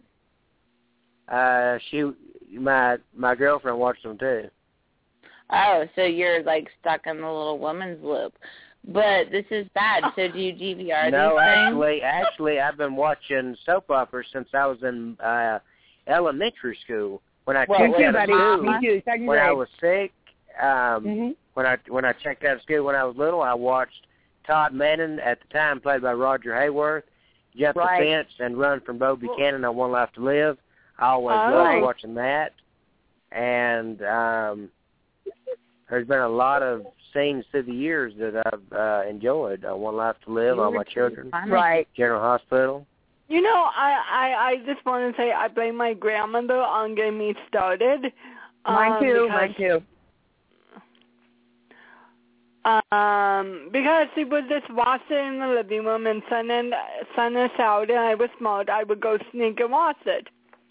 My girlfriend watched them too. Oh, so you're like stuck in the little woman's loop. But this is bad. So do you DVR these things? Actually, I've been watching soap operas since I was in elementary school. When I checked out of school, when I was sick, when I checked out of school when I was little, I watched Todd Manning, at the time played by Roger Hayworth, jump the fence and run from Bo Buchanan on One Life to Live. I always loved watching that. And there's been a lot of scenes through the years that I've enjoyed. One Life to Live, All My Children, General Hospital. You know, I just want to say I blame my grandmother on getting me started. Mine too. Because she would just watch it in the living room and send us out, and I was smart. I would go sneak and watch it.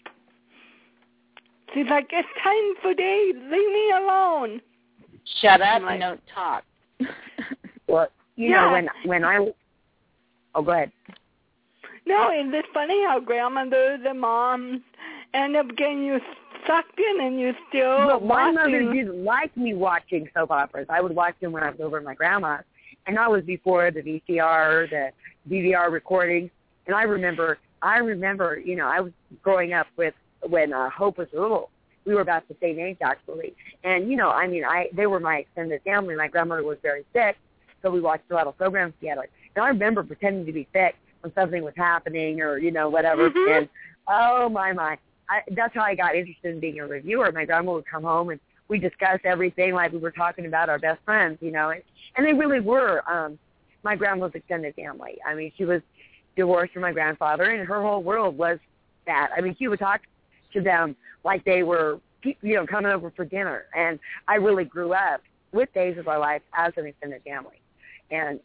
She's like, it's time for days. Leave me alone. Shut up and don't talk. Well, you know, when I... Oh, go ahead. No, it's just funny how grandmothers and moms end up getting you sucked in and you still Well, my watching. mother didn't like me watching soap operas. I would watch them when I was over at my grandma's. And that was before the VCR, the DVR recordings. And I remember, I was growing up when Hope was little. We were about the same age, actually. And, they were my extended family. My grandmother was very sick, so we watched a lot of programs together. And I remember pretending to be sick when something was happening or, whatever. Mm-hmm. And, oh, my. That's how I got interested in being a reviewer. My grandma would come home, and we discussed everything like we were talking about our best friends, And they really were my grandma's extended family. I mean, she was divorced from my grandfather, and her whole world was that. I mean, she would talk to them like they were, coming over for dinner. And I really grew up with Days of Our Life as an extended family. And,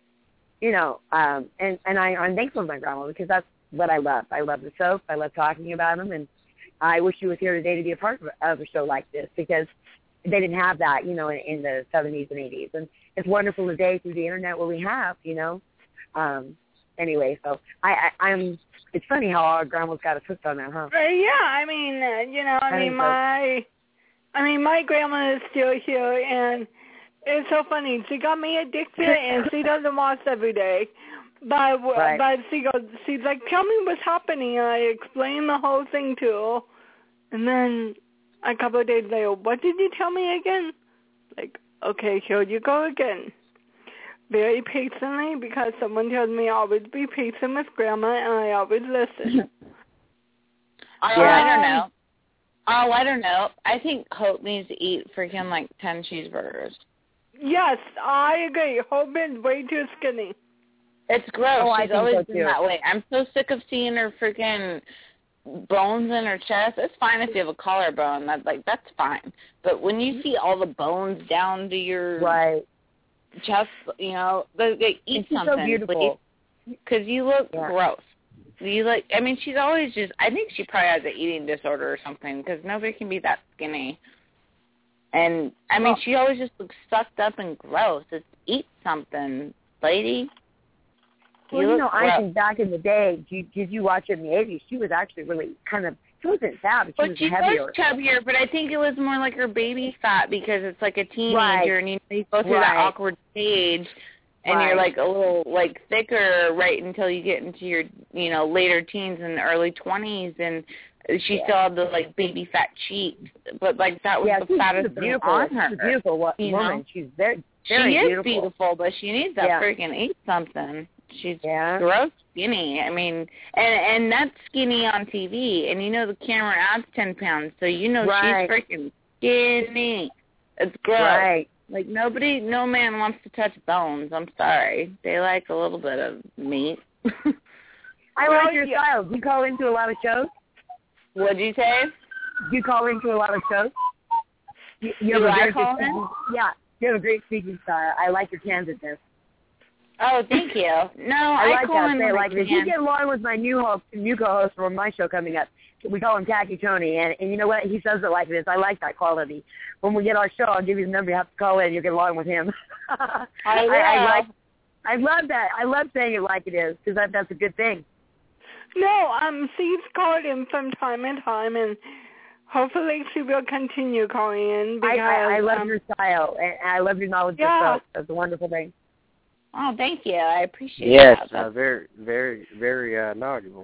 I'm thankful to my grandma because that's what I love. I love the soap. I love talking about them. And I wish she was here today to be a part of a show like this because they didn't have that, in the 70s and 80s. And it's wonderful today through the Internet what we have, Anyway, so it's funny how our grandma's got a twist on that, huh? Yeah, my grandma is still here, and it's so funny. She got me addicted, and she doesn't watch every day. But she's like, tell me what's happening. And I explain the whole thing to her. And then a couple of days later, what did you tell me again? Like, okay, here you go again. Very patiently, because someone tells me I always be patient with Grandma, and I always listen. I don't know. I think Hope needs to eat freaking 10 cheeseburgers. Yes, I agree. Hope is way too skinny. It's gross. Oh, She's always been that way. I'm so sick of seeing her freaking bones in her chest. It's fine if you have a collarbone. That's fine. But when you see all the bones down to your chest, eat something. So beautiful. Because you look gross. She's always I think she probably has an eating disorder or something because nobody can be that skinny. And, she always just looks sucked up and gross. Just eat something, lady. Well, I think back in the day, did you watch it in the 80s? She was actually really she wasn't fat, but she was heavier. Was chubbier, but I think it was more like her baby fat because it's like a teenager and you go through that awkward stage and you're a little thicker right until you get into your, later teens and early 20s and she still had the baby fat cheeks, but that was the fattest thing on her. She's a beautiful woman. She's very, very beautiful. She is beautiful, but she needs to freaking eat something. She's gross skinny. And that's skinny on TV. And the camera adds 10 pounds, so she's freaking skinny. It's gross. Right. No man wants to touch bones. I'm sorry. They like a little bit of meat. I like your style. Do you call into a lot of shows? What'd you say? Do you call into a lot of shows? You have you have a great speaking style. I like your candidness. Oh, thank you. No, I like call that. Say like this. You get along with my new co-host from my show coming up. We call him Tacky Tony, and you know what? He says it like this. I like that quality. When we get our show, I'll give you the number. You have to call in. You'll get along with him. I love that. I love saying it like it is because that's a good thing. No, she's called in from time to time, and hopefully she will continue calling in. Because, I love your style, and I love your knowledge of stuff. That's a wonderful thing. Oh, thank you. I appreciate that. Yes, very, very, very knowledgeable.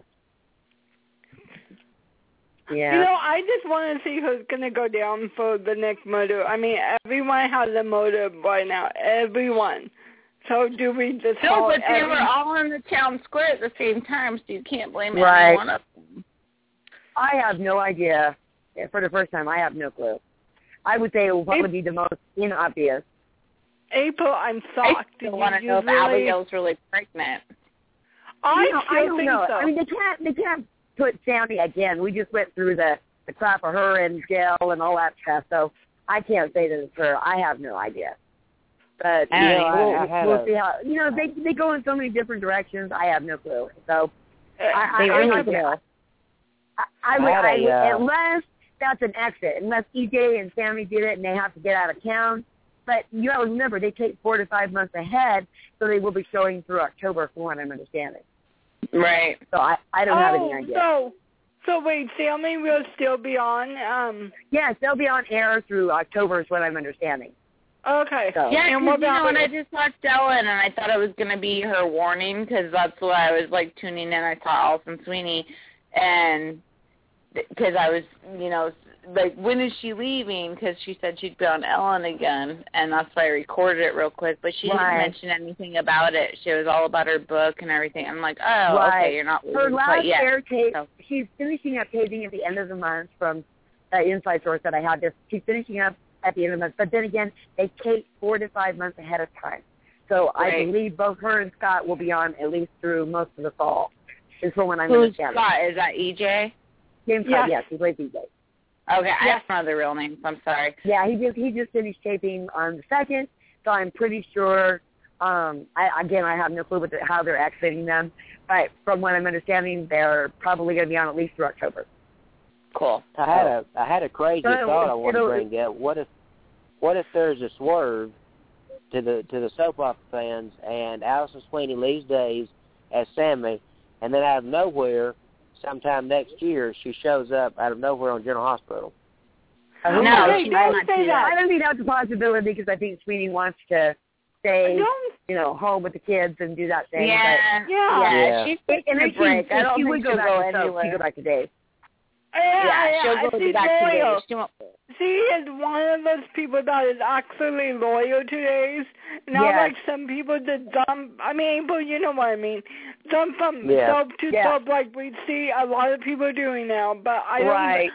Yeah. I just want to see who's going to go down for the next murder. Everyone has a motive right now. Everyone. So do we just No, but they were all in the town square at the same time, so you can't blame any one of them. I have no idea. For the first time, I have no clue. I would say it will probably be the most inobvious. April, I'm shocked. I still want to know if Abigail's really pregnant. I don't think know. so. They can't put Sandy again. We just went through the crap of her and jail and all that stuff, so I can't say that it's her. I have no idea. But we'll see how. They go in so many different directions. I have no clue. So I would unless that's an exit, unless EJ and Sammy did it and they have to get out of town. But you got to remember, they take 4 to 5 months ahead, so they will be showing through October, from what I'm understanding. Right. So I don't have any idea. So So wait, Family will still be on? Yes, they'll be on air through October is what I'm understanding. Okay. So. Yeah, because you know what, I just watched Ellen, and I thought it was going to be her warning, because that's what I was, like, tuning in. I saw Alison Sweeney, and because I was, you know, like, when is she leaving? Because she said she'd be on Ellen again, and that's why I recorded it real quick. But she didn't mention anything about it. She was all about her book and everything. I'm like, oh, okay, you're not leaving her last quite yet. air tape. So. She's finishing up taping at the end of the month from inside source that I had. She's finishing up at the end of the month. But then again, they tape 4 to 5 months ahead of time. So I believe both her and Scott will be on at least through most of the fall. Is from when I'm understanding. Who's Scott? Is that EJ? James Scott, yes, he plays EJ. Okay, I don't know the real names. I'm sorry. Yeah, he just finished taping on the 2nd, so I'm pretty sure. I have no clue how they're activating them, but from what I'm understanding, they're probably going to be on at least through October. Cool. I had a crazy thought I want to bring up. What if there's a swerve to the soap opera fans, and Alison Sweeney leaves Days as Sammy, and then out of nowhere, sometime next year, she shows up out of nowhere on General Hospital. No, she don't say that. I don't think that's a possibility because I think Sweeney wants to stay, home with the kids and do that thing. Yeah. She's taking a break. I don't think she'll go anywhere. She'll go back to Dave. She'll go back to Dave. She is one of those people that is actually loyal to Dave. Not like some people that jump. I mean, but you know what I mean. Jump from soap to soap like we see a lot of people doing now. But I don't.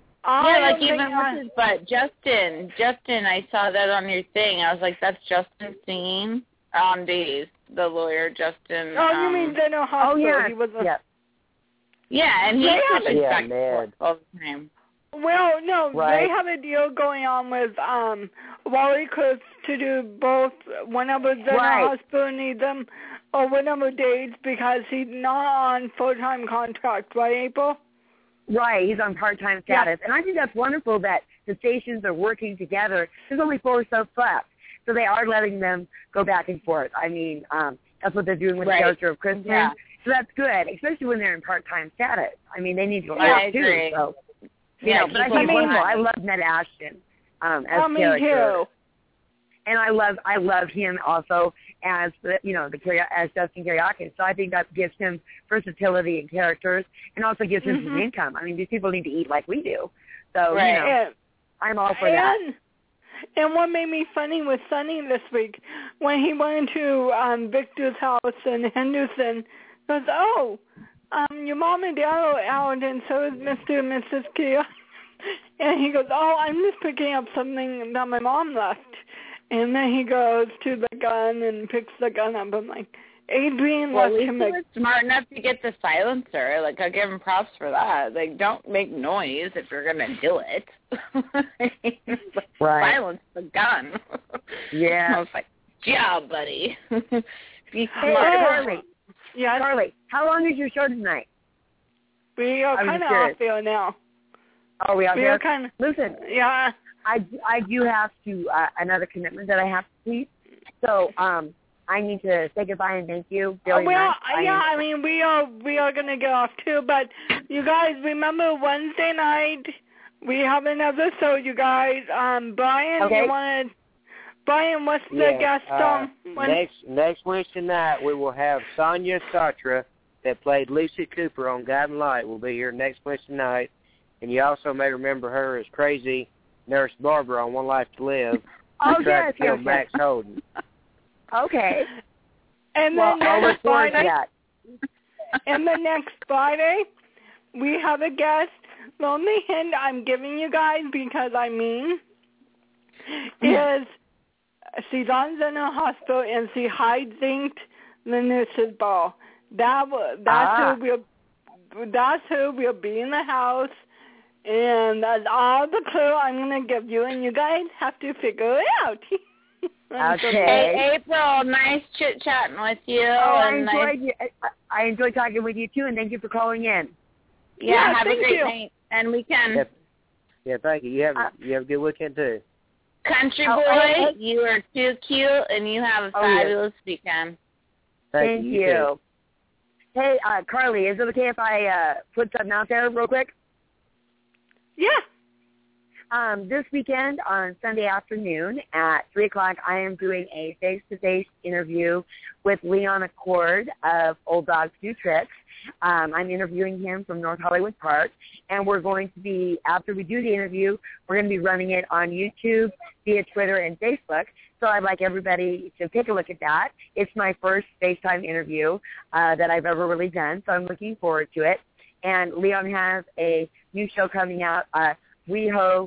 But Justin, I saw that on your thing. I was like, that's Justin singing on Days, the lawyer, Justin. Oh, you mean General Hospital? Oh, yeah. He was and he's coming back all the time. Well, no, they have a deal going on with Wally Cook to do both whenever General Hospital needs them or whenever Days because he's not on full-time contract, right, April? Right, he's on part-time status. And I think that's wonderful that the stations are working together. There's only 4 soaps left, so they are letting them go back and forth. I mean, that's what they're doing with the character of Kristen. Yeah. So that's good, especially when they're in part-time status. I mean, they need to work too. So, but I think I love Ned Ashton as character. Me too. And I love him also as as Justin Kiriakis. So I think that gives him versatility in characters and also gives him some income. I mean, these people need to eat like we do. So I'm all for that. And what made me funny was Sonny this week when he went to Victor's house in Henderson. Goes, your mom and dad are out, and so is Mr. and Mrs. Kia. And he goes, I'm just picking up something that my mom left. And then he goes to the gun and picks the gun up. I'm like, Adrian left him. He was smart enough to get the silencer. Like, I'll give him props for that. Like, don't make noise if you're going to do it. Silence the gun. Yeah. I was like, job, buddy. Be smart. Charlie. Yeah, Charlie, how long is your show tonight? We are kind of off there now. Oh, we are there? Kind of. Listen. Yeah. I do have to another commitment that I have to keep. So I need to say goodbye and thank you very much. I mean we are gonna get off too, but you guys remember Wednesday night we have another show. You guys, Brian, you wanted. Brian, what's the guest song? Next Wednesday night, we will have Sonia Sartre, that played Lucy Cooper on Guiding Light, will be here next Wednesday night. And you also may remember her as crazy Nurse Barbara on One Life to Live. Yes. Max Holden. Okay. And then next Friday, and the next Friday, we have a guest. The only hint I'm giving you guys, because I mean, is she's on General Hospital and she hijacked the nurse's ball. That's who will be in the house, and that's all the clue I'm going to give you, and you guys have to figure it out. Okay. Hey, April, nice chit-chatting with you. I enjoyed talking with you, too, and thank you for calling in. Yeah, have a great night and weekend. Yeah, thank you. You have a good weekend, too. Country boy, you are too cute, and you have a fabulous weekend. Thank you. Hey, Carly, is it okay if I put something out there real quick? Yeah. This weekend on Sunday afternoon at 3 o'clock, I am doing a face-to-face interview with Leon Accord of Old Dogs Do Tricks. I'm interviewing him from North Hollywood Park, and we're going to be, after we do the interview, we're going to be running it on YouTube, via Twitter, and Facebook. So I'd like everybody to take a look at that. It's my first FaceTime interview that I've ever really done, so I'm looking forward to it. And Leon has a new show coming out, WeHo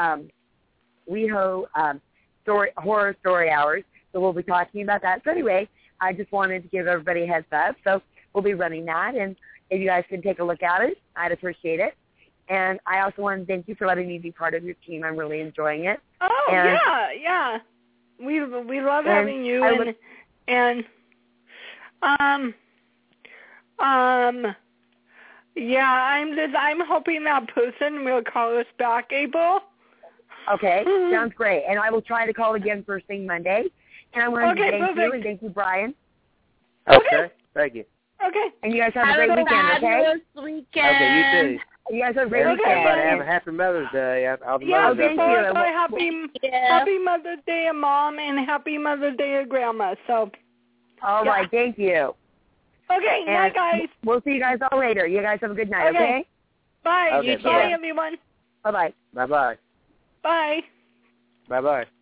Horror Story Hours. So we'll be talking about that. So anyway, I just wanted to give everybody a heads up. So we'll be running that, and if you guys can take a look at it, I'd appreciate it. And I also want to thank you for letting me be part of your team. I'm really enjoying it. Oh, and, yeah. We love having you, I'm hoping that person will call us back, April. Okay, sounds great. And I will try to call again first thing Monday. And I want to thank you, and thank you, Brian. Okay, thank you. Okay. And you guys have a great weekend, okay? Weekend. Okay, you too. You guys have a great weekend. Everybody have a happy Mother's Day. Thank you. Happy Mother's Day, Mom, and happy Mother's Day, Grandma. So. All right, thank you. Okay, night, guys. We'll see you guys all later. You guys have a good night, okay? Bye. Okay, bye, everyone. Bye-bye. Bye-bye. Bye. Bye-bye.